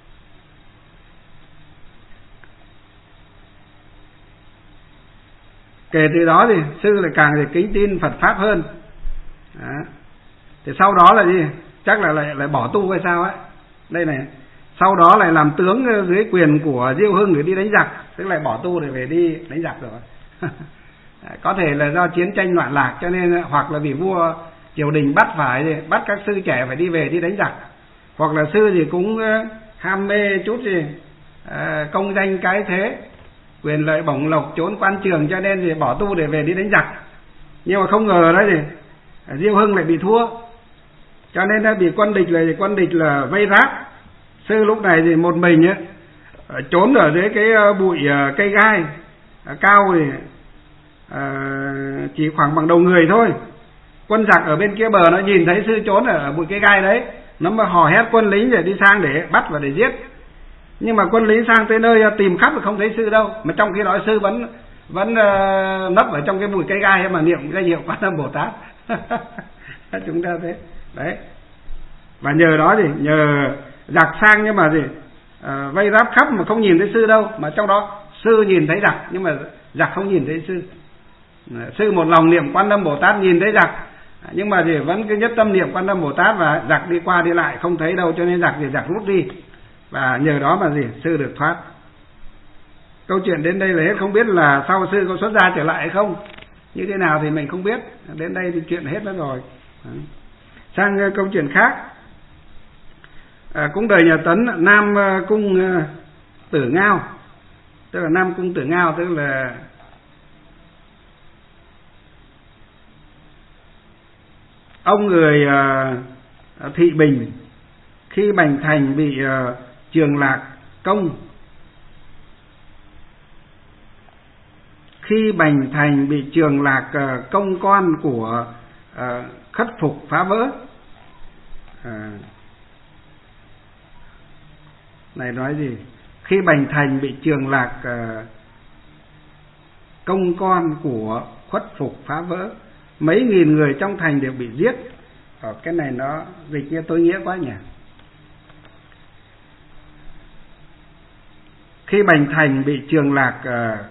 Kể từ đó thì sư lại càng thì kính tin Phật pháp hơn. Đó. Thì sau đó là gì? Chắc là lại lại bỏ tu hay sao ấy. Đây này, sau đó lại làm tướng dưới quyền của Diêu Hưng để đi đánh giặc, tức là bỏ tu để về đi đánh giặc rồi. Có thể là do chiến tranh loạn lạc, cho nên hoặc là vì vua triều đình bắt phải gì, bắt các sư trẻ phải đi về đi đánh giặc, hoặc là sư gì cũng ham mê chút gì công danh cái thế, quyền lợi bổng lộc, trốn quan trường, cho nên thì bỏ tu để về đi đánh giặc. Nhưng mà không ngờ đó thì Diêu Hưng lại bị thua, cho nên đã bị quân địch là quân địch là vây ráp. Sư lúc này thì một mình ấy, trốn ở dưới cái bụi cây gai cao thì chỉ khoảng bằng đầu người thôi. Quân giặc ở bên kia bờ nó nhìn thấy sư trốn ở bụi cây gai đấy, nó mà hò hét quân lính để đi sang để bắt và để giết. Nhưng mà quân lính sang tới nơi tìm khắp mà không thấy sư đâu, mà trong khi đó sư vẫn vẫn uh, nấp ở trong cái bụi cây gai mà niệm danh hiệu Quan Âm Bồ Tát. Chúng ta thấy đấy. Và nhờ đó thì nhờ giặc sang nhưng mà gì uh, vây ráp khắp mà không nhìn thấy sư đâu, mà trong đó sư nhìn thấy giặc nhưng mà giặc không nhìn thấy sư. Uh, sư một lòng niệm Quan Âm Bồ Tát nhìn thấy giặc, nhưng mà thì vẫn cứ nhất tâm niệm Quan Âm Bồ Tát, và giặc đi qua đi lại không thấy đâu, cho nên giặc thì giặc rút đi, và nhờ đó mà gì sư được thoát. Câu chuyện đến đây là hết, không biết là sau sư có xuất gia trở lại hay không, như thế nào thì mình không biết. Đến đây thì chuyện hết đó rồi. Sang câu chuyện khác. À, cũng đời nhà Tấn, Nam Cung Tử Ngao, tức là Nam Cung Tử Ngao, tức là ông người uh, Thị Bình, khi Bành Thành bị uh, Trường Lạc công khi Bành Thành bị Trường Lạc uh, công con của uh, khất phục phá vỡ. Uh, này nói gì? Khi Bành Thành bị Trường Lạc uh, công con của khuất phục phá vỡ, mấy nghìn người trong thành đều bị giết. Ở cái này nó dịch như tối nghĩa quá nhỉ. Khi Bành Thành bị Trường Lạc uh,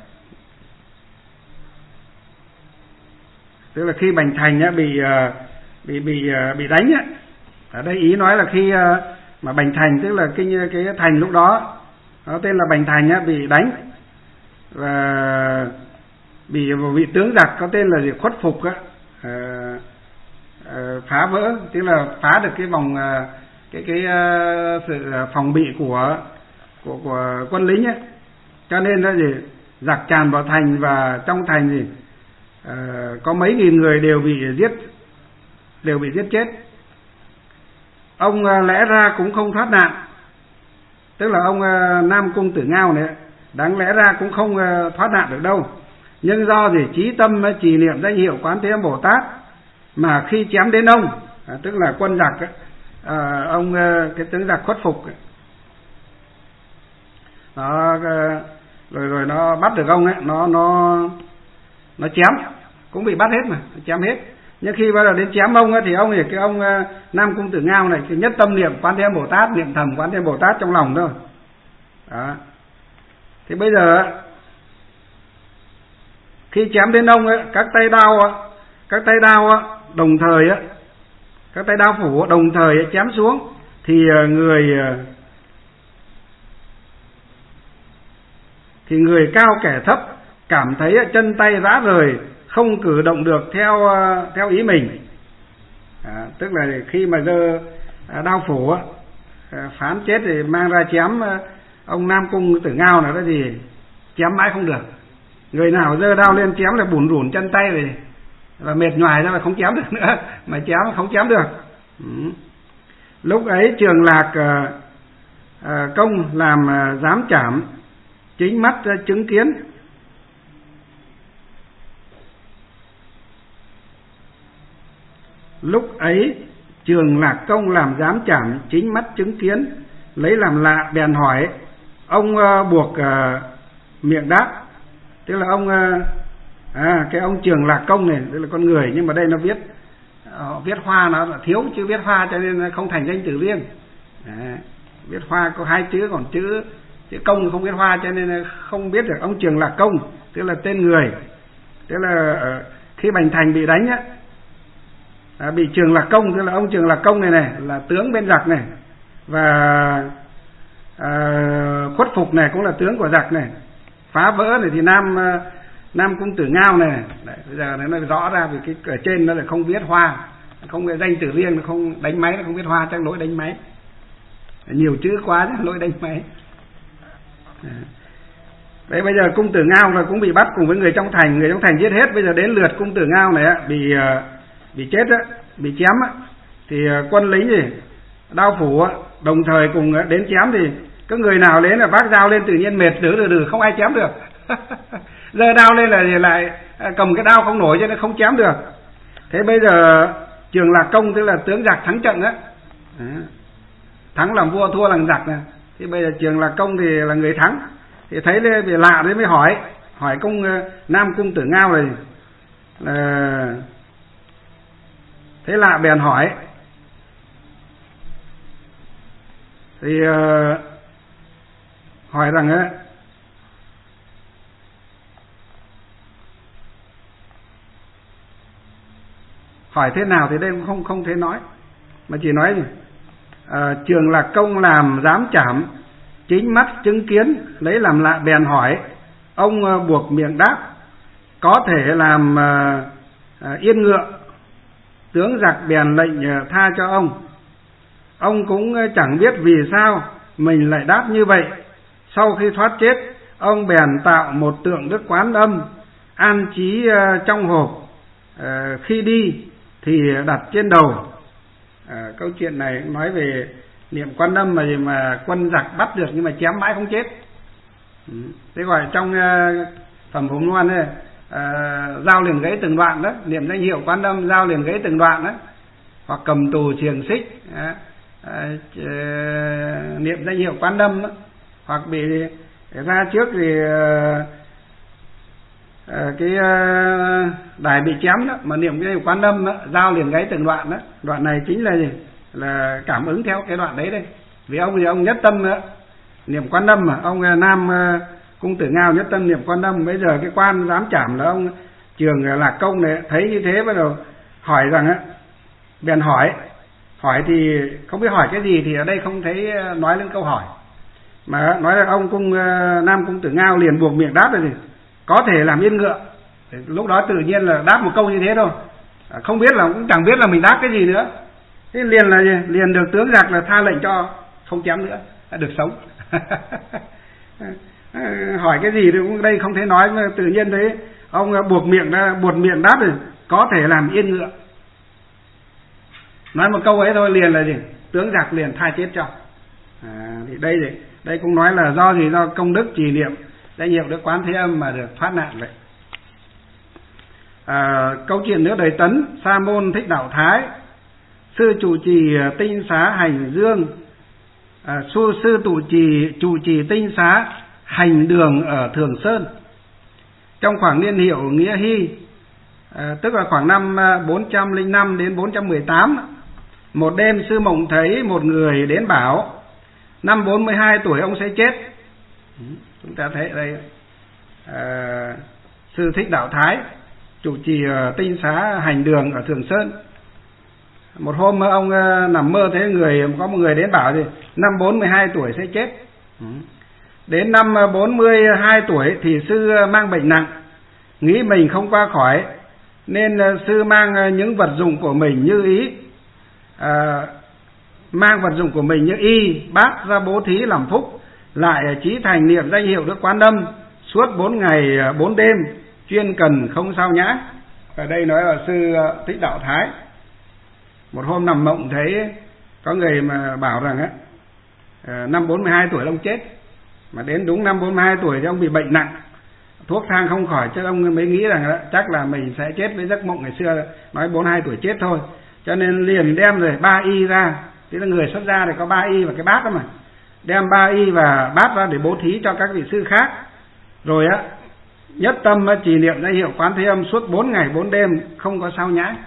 tức là khi Bành Thành á, bị uh, bị bị uh, bị đánh á. Ở đây ý nói là khi uh, mà Bành Thành, tức là cái cái thành lúc đó nó tên là Bành Thành á, bị đánh và bị vị tướng giặc có tên là gì khuất phục á, uh, uh, phá vỡ, tức là phá được cái vòng uh, cái cái uh, sự phòng bị của của của quân lính ấy. Cho nên là gì giặc tràn vào thành, và trong thành thì uh, có mấy nghìn người đều bị giết đều bị giết chết. Ông uh, lẽ ra cũng không thoát nạn, tức là ông uh, Nam Cung Tử Ngao này đáng lẽ ra cũng không uh, thoát nạn được đâu, nhưng do gì chí tâm uh, trì niệm danh hiệu Quán Thế Âm Bồ Tát, mà khi chém đến ông, à, tức là quân giặc ấy, à, ông uh, cái tướng giặc khuất phục ấy, nó uh, rồi rồi nó bắt được ông ấy, nó nó nó chém, cũng bị bắt hết mà, chém hết. Nhưng khi bắt đầu đến chém ông ấy, thì ông thì cái ông uh, Nam Cung Tử Ngao này, cái nhất tâm niệm Quán Thế Âm Bồ Tát, niệm thầm Quán Thế Âm Bồ Tát trong lòng thôi. Đó. Thì bây giờ khi chém đến ông ấy, các tay đao các tay đao đồng thời á, các tay đao phủ đồng thời chém xuống, thì người thì người cao kẻ thấp cảm thấy chân tay rã rời, không cử động được theo theo ý mình. À, tức là khi mà giơ đao phủ á, phán chết thì mang ra chém ông Nam Cung Tử Ngao này, đó thì chém mãi không được. Người nào giơ đao lên chém là bủn rủn chân tay rồi, và mệt nhoài ra là không chém được nữa, mà chém không chém được. Ừ. Lúc ấy Trường Lạc uh, uh, Công làm uh, giám trảm, chính mắt uh, chứng kiến. Lúc ấy Trường Lạc Công làm giám trảm, chính mắt chứng kiến, lấy làm lạ bèn hỏi. Ông uh, buộc uh, miệng đáp, tức là ông uh, à cái ông Trường Lạc Công này, tức là con người, nhưng mà đây nó viết uh, viết hoa nó thiếu chữ viết hoa, cho nên không thành danh từ riêng. À, viết hoa có hai chữ, còn chữ chữ công không viết hoa, cho nên không biết được ông Trường Lạc Công, tức là tên người. Tức là uh, khi Bành Thành bị đánh á, à, bị Trường Lạc Công, tức là ông Trường Lạc Công này này là tướng bên giặc này, và à, khuất phục này cũng là tướng của giặc này, phá vỡ này thì Nam Nam Cung Tử Ngao này. Đấy, bây giờ nó rõ ra, vì cái ở trên nó là không viết hoa, không có danh từ riêng, nó không đánh máy, nó không viết hoa, chắc lỗi đánh máy, nhiều chữ quá chứ lỗi đánh máy. Đấy, bây giờ Cung Tử Ngao là cũng bị bắt cùng với người trong thành, người trong thành giết hết. Bây giờ đến lượt Cung Tử Ngao này bị bị chết á, bị chém á, thì quân lính gì đao phủ á, đồng thời cùng đến chém, thì có người nào đến là vác dao lên tự nhiên mệt đứ đừ đừ không ai chém được. Giơ đao lên là thì lại cầm cái đao không nổi, cho nên không chém được. Thế bây giờ Trường Lạc Công, tức là tướng giặc thắng trận á, thắng làm vua thua làm giặc này. Thì bây giờ Trường Lạc Công thì là người thắng, thì thấy về lạ đấy mới hỏi hỏi công Nam Cung Tử Ngao này là thế lạ bèn hỏi. Thì uh, hỏi rằng á, hỏi thế nào thì đây cũng không không thể nói, mà chỉ nói gì uh, Trường Lạc Công làm giám trảm, chính mắt chứng kiến, lấy làm lạ bèn hỏi. Ông uh, buộc miệng đáp, có thể làm uh, uh, yên ngựa. Tướng giặc bèn lệnh uh, tha cho ông. Ông cũng uh, chẳng biết vì sao mình lại đáp như vậy. Sau khi thoát chết, ông bèn tạo một tượng Đức Quán Âm, an trí uh, trong hộp. Uh, khi đi thì đặt trên đầu. Uh, câu chuyện này nói về niệm Quan Âm mà mà quân giặc bắt được nhưng mà chém mãi không chết. Ừ. Thế gọi trong uh, phẩm Phụng Loan này, uh, dao liền gãy từng đoạn đó, niệm danh hiệu Quan Âm dao liền gãy từng đoạn đó, hoặc cầm tù xiềng xích, uh, uh, uh, niệm danh hiệu Quan Âm đó, hoặc bị ra trước thì uh, uh, cái uh, đài bị chém đó mà niệm cái Quan Âm đó, dao liền gãy từng đoạn đó. Đoạn này chính là gì? Là cảm ứng theo cái đoạn đấy đây. Vì ông thì ông nhất tâm nữa, niệm Quan Âm mà ông Nam Cung Tử Ngao nhất tâm niệm Quan Âm. Bây giờ cái quan giám trảm là ông Trường Lạc Công này thấy như thế, bắt đầu hỏi rằng á, bèn hỏi hỏi thì không biết hỏi cái gì, thì ở đây không thấy nói lên câu hỏi, mà nói là ông cung Nam Cung Tử Ngao liền buộc miệng đáp là gì, có thể làm yên ngựa. Lúc đó tự nhiên là đáp một câu như thế thôi, không biết là cũng chẳng biết là mình đáp cái gì nữa. Thế liền là gì? Liền được tướng giặc là tha lệnh cho không chém nữa, đã được sống. hỏi cái gì thì cũng đây không thể nói, mà tự nhiên đấy ông buộc miệng ra, buộc miệng đáp rồi, có thể làm yên ngựa. Nói một câu ấy thôi liền là gì? Tướng giặc liền tha chết cho. À, thì đây thì đây cũng nói là do gì? Do công đức trì niệm danh hiệu Đức Quán Thế Âm mà được thoát nạn vậy. À, câu chuyện nữa đời Tấn, Sa môn Thích Đạo Thái, sư trụ trì tinh xá hành dương, à, sư sư trụ trì trụ trì tinh xá hành đường ở Thường Sơn. Trong khoảng niên hiệu Nghĩa Hy, à, tức là khoảng năm bốn trăm lẻ năm đến bốn trăm mười tám, một đêm sư mộng thấy một người đến bảo năm bốn mươi hai tuổi ông sẽ chết. Chúng ta thấy ở đây à, sư Thích Đạo Thái chủ trì tinh xá hành đường ở Thường Sơn. Một hôm ông nằm mơ thấy người có một người đến bảo thì năm bốn mươi hai tuổi sẽ chết. Đến năm bốn mươi hai tuổi thì sư mang bệnh nặng, nghĩ mình không qua khỏi, nên sư mang những vật dụng của mình như ý, à, mang vật dụng của mình như y bát ra bố thí làm phúc, lại chí thành niệm danh hiệu Đức Quán Âm suốt bốn ngày bốn đêm, chuyên cần không sao nhã. Ở đây nói là sư Thích Đạo Thái một hôm nằm mộng thấy có người mà bảo rằng á, năm bốn mươi hai tuổi ông chết, mà đến đúng năm bốn mươi hai tuổi thì ông bị bệnh nặng, thuốc thang không khỏi, chứ ông mới nghĩ rằng đó, chắc là mình sẽ chết với giấc mộng ngày xưa nói bốn mươi hai tuổi chết thôi, cho nên liền đem rồi ba y ra, tức là người xuất gia thì có ba y và cái bát đó mà, đem ba y và bát ra để bố thí cho các vị sư khác, rồi á nhất tâm trì niệm danh hiệu Quán Thế Âm suốt bốn ngày bốn đêm không có sao nhãng.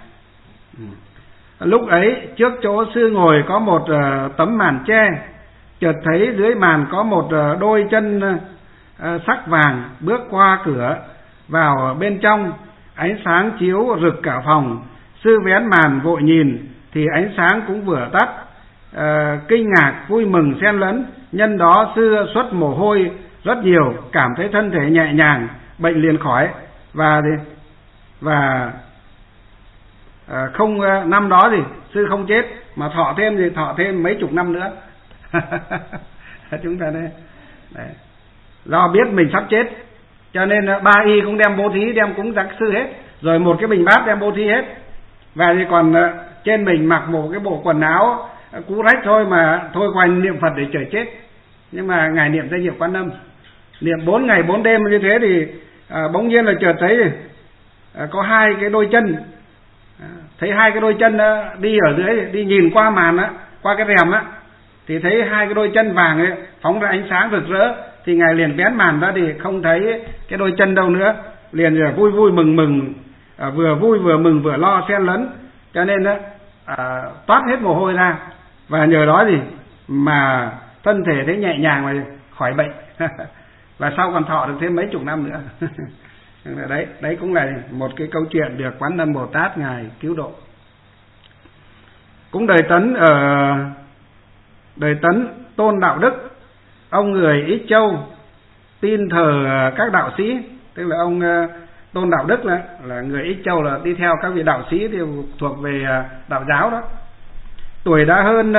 Lúc ấy trước chỗ sư ngồi có một uh, tấm màn tre, chợt thấy dưới màn có một uh, đôi chân uh, sắc vàng bước qua cửa vào bên trong, ánh sáng chiếu rực cả phòng. Sư vén màn vội nhìn thì ánh sáng cũng vừa tắt, uh, kinh ngạc vui mừng xen lẫn, nhân đó sư xuất mồ hôi rất nhiều, cảm thấy thân thể nhẹ nhàng, bệnh liền khỏi, và và à, không năm đó thì sư không chết mà thọ thêm thì thọ thêm mấy chục năm nữa. Chúng ta đây đấy. Do biết mình sắp chết cho nên ba y cũng đem bố thí, đem cúng giác sư hết, rồi một cái bình bát đem bố thí hết, và thì còn trên mình mặc một cái bộ quần áo cũ rách thôi mà thôi quanh niệm Phật để chờ chết. Nhưng mà ngài niệm danh hiệu Quán Âm, niệm bốn ngày bốn đêm như thế thì à, bỗng nhiên là chợt thấy à, có hai cái đôi chân, à, thấy hai cái đôi chân á, đi ở dưới, đi nhìn qua màn á, qua cái rèm á, thì thấy hai cái đôi chân vàng ấy phóng ra ánh sáng rực rỡ, thì ngài liền vén màn ra thì không thấy cái đôi chân đâu nữa, liền rồi vui vui mừng mừng, à, vừa vui vừa mừng vừa lo xen lẫn, cho nên á à, toát hết mồ hôi ra, và nhờ đó gì mà thân thể thấy nhẹ nhàng mà khỏi bệnh. Và sau còn thọ được thêm mấy chục năm nữa. Đấy, đấy cũng là một cái câu chuyện được Quán Âm Bồ Tát ngài cứu độ. Cũng đời Tấn ở đời Tấn Tôn Đạo Đức, ông người Ích Châu, tin thờ các đạo sĩ, tức là ông Tôn Đạo Đức là, là người Ích Châu, là đi theo các vị đạo sĩ thì thuộc về đạo giáo đó. Tuổi đã hơn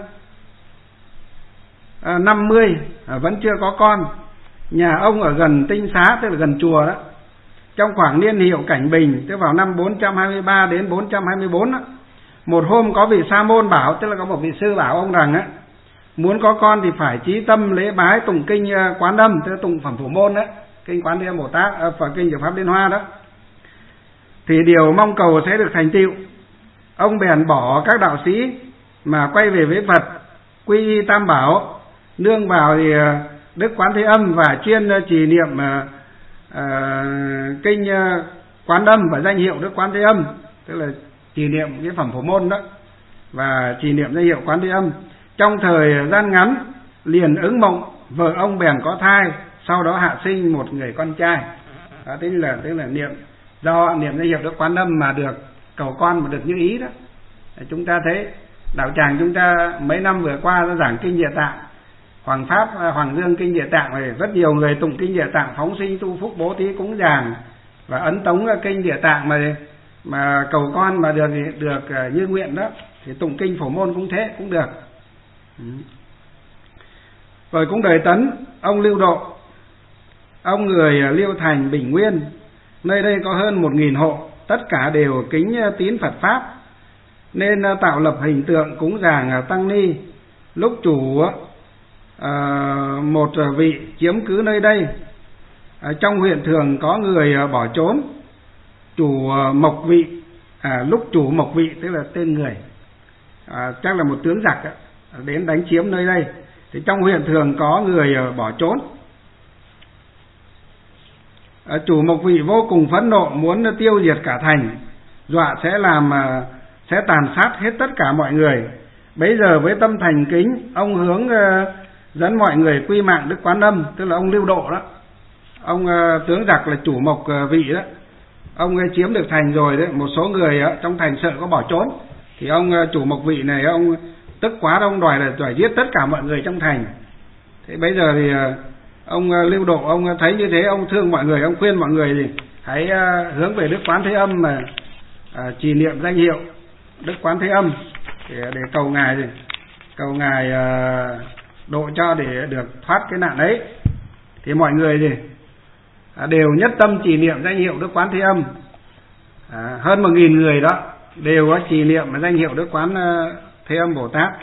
năm mươi, vẫn chưa có con. Nhà ông ở gần Tinh Xá, tức là gần chùa đó. Trong khoảng niên hiệu Cảnh Bình, tức vào năm bốn trăm hai mươi ba đến bốn trăm hai mươi bốn đó, một hôm có vị sa môn bảo, tức là có một vị sư bảo ông rằng á, muốn có con thì phải chí tâm lễ bái tụng kinh Quán Âm, tức là tụng phẩm Phổ Môn đó, kinh Quán Thế Âm Bồ Tát, và kinh Diệu Pháp Liên Hoa đó, thì điều mong cầu sẽ được thành tựu. Ông bèn bỏ các đạo sĩ mà quay về với Phật, quy y Tam Bảo, nương vào thì Đức Quán Thế Âm và chuyên trì niệm uh, uh, kinh uh, Quán Âm và danh hiệu Đức Quán Thế Âm, tức là trì niệm cái phẩm Phổ Môn đó và trì niệm danh hiệu Quán Thế Âm. Trong thời gian ngắn liền ứng mộng, vợ ông bèn có thai, sau đó hạ sinh một người con trai. Đó, tức là tức là niệm do niệm danh hiệu Đức Quán Âm mà được cầu con mà được như ý đó. Chúng ta thấy đạo tràng chúng ta mấy năm vừa qua đã giảng kinh Địa Tạng, Hoàng Pháp, Hoàng Dương kinh Địa Tạng, này rất nhiều người tụng kinh Địa Tạng phóng sinh tu phúc bố thí cúng dường và ấn tống kinh Địa Tạng mà mà cầu con mà được được như nguyện đó, thì tụng kinh Phổ Môn cũng thế cũng được. Rồi cũng đời Tấn ông Lưu Độ, ông người Liêu Thành, Bình Nguyên, nơi đây có hơn một nghìn hộ, tất cả đều kính tín Phật Pháp, nên tạo lập hình tượng cúng dường tăng ni. Lúc chủ uh, một vị chiếm cứ nơi đây, uh, trong huyện thường có người uh, bỏ trốn. Chủ uh, Mộc Vị, à, lúc chủ Mộc Vị tức là tên người, à, chắc là một tướng giặc uh, đến đánh chiếm nơi đây, thì trong huyện thường có người uh, bỏ trốn. Uh, chủ Mộc Vị vô cùng phẫn nộ, muốn tiêu diệt cả thành, dọa sẽ làm uh, sẽ tàn sát hết tất cả mọi người. Bấy giờ với tâm thành kính, ông hướng uh, dẫn mọi người quy mạng Đức Quán Âm, tức là ông Lưu Độ đó. Ông uh, tướng giặc là chủ Mộc uh, Vị đó, ông uh, chiếm được thành rồi đấy, một số người uh, trong thành sợ có bỏ trốn, thì ông uh, chủ Mộc Vị này ông tức quá, ông đòi là đòi giết tất cả mọi người trong thành. Thế bây giờ thì uh, ông uh, Lưu Độ ông uh, thấy như thế, ông thương mọi người, ông khuyên mọi người thì hãy uh, hướng về Đức Quán Thế Âm mà uh, trì niệm danh hiệu Đức Quán Thế Âm để, để cầu ngài gì cầu ngài uh, độ cho để được thoát cái nạn ấy. Thì mọi người gì uh, đều nhất tâm trì niệm danh hiệu Đức Quán Thế Âm, uh, hơn một nghìn người đó đều có trì niệm danh hiệu Đức Quán uh, Thế Âm Bồ Tát.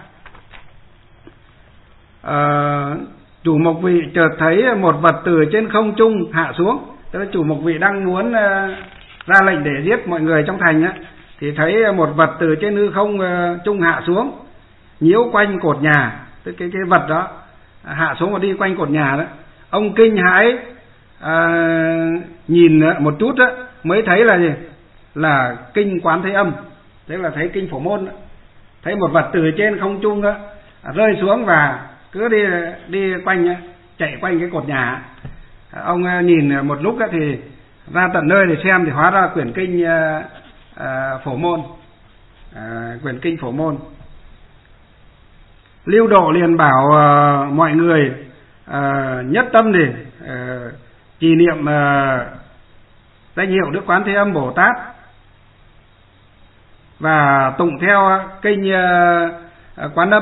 Uh, chủ Mộc Vị chợt thấy một vật từ trên không trung hạ xuống, tức là chủ Mộc Vị đang muốn uh, ra lệnh để giết mọi người trong thành á, thì thấy một vật từ trên hư không uh, trung hạ xuống, nhiễu quanh cột nhà, tức cái cái vật đó hạ xuống và đi quanh cột nhà đó. Ông kinh hãi uh, nhìn một chút đó, mới thấy là gì? Là kinh Quán Thế Âm, tức là thấy kinh Phổ Môn đó. Thấy một vật từ trên không trung đó, rơi xuống và cứ đi đi quanh, chạy quanh cái cột nhà. Ông uh, nhìn một lúc đó thì ra tận nơi để xem, thì hóa ra quyển kinh uh, uh, Phổ Môn, uh, quyển kinh Phổ Môn. Lưu Độ liền bảo uh, mọi người uh, nhất tâm để uh, trì niệm uh, danh hiệu Đức Quán Thế Âm Bồ Tát và tụng theo kinh uh, uh, Quán Âm.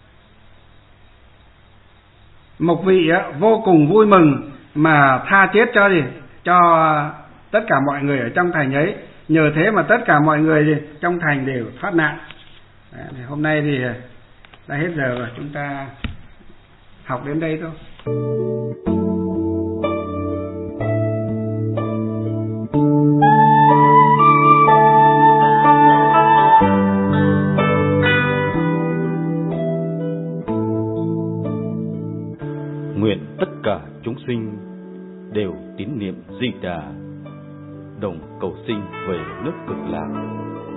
Mộc Vị uh, vô cùng vui mừng mà tha chết cho gì cho tất cả mọi người ở trong thành ấy. Nhờ thế mà tất cả mọi người gì trong thành đều thoát nạn. Đấy, thì hôm nay thì đã hết giờ rồi, chúng ta học đến đây thôi.
Nguyện tất cả chúng sinh đều tín niệm Di Đà, đồng cầu sinh về nước Cực Lạc.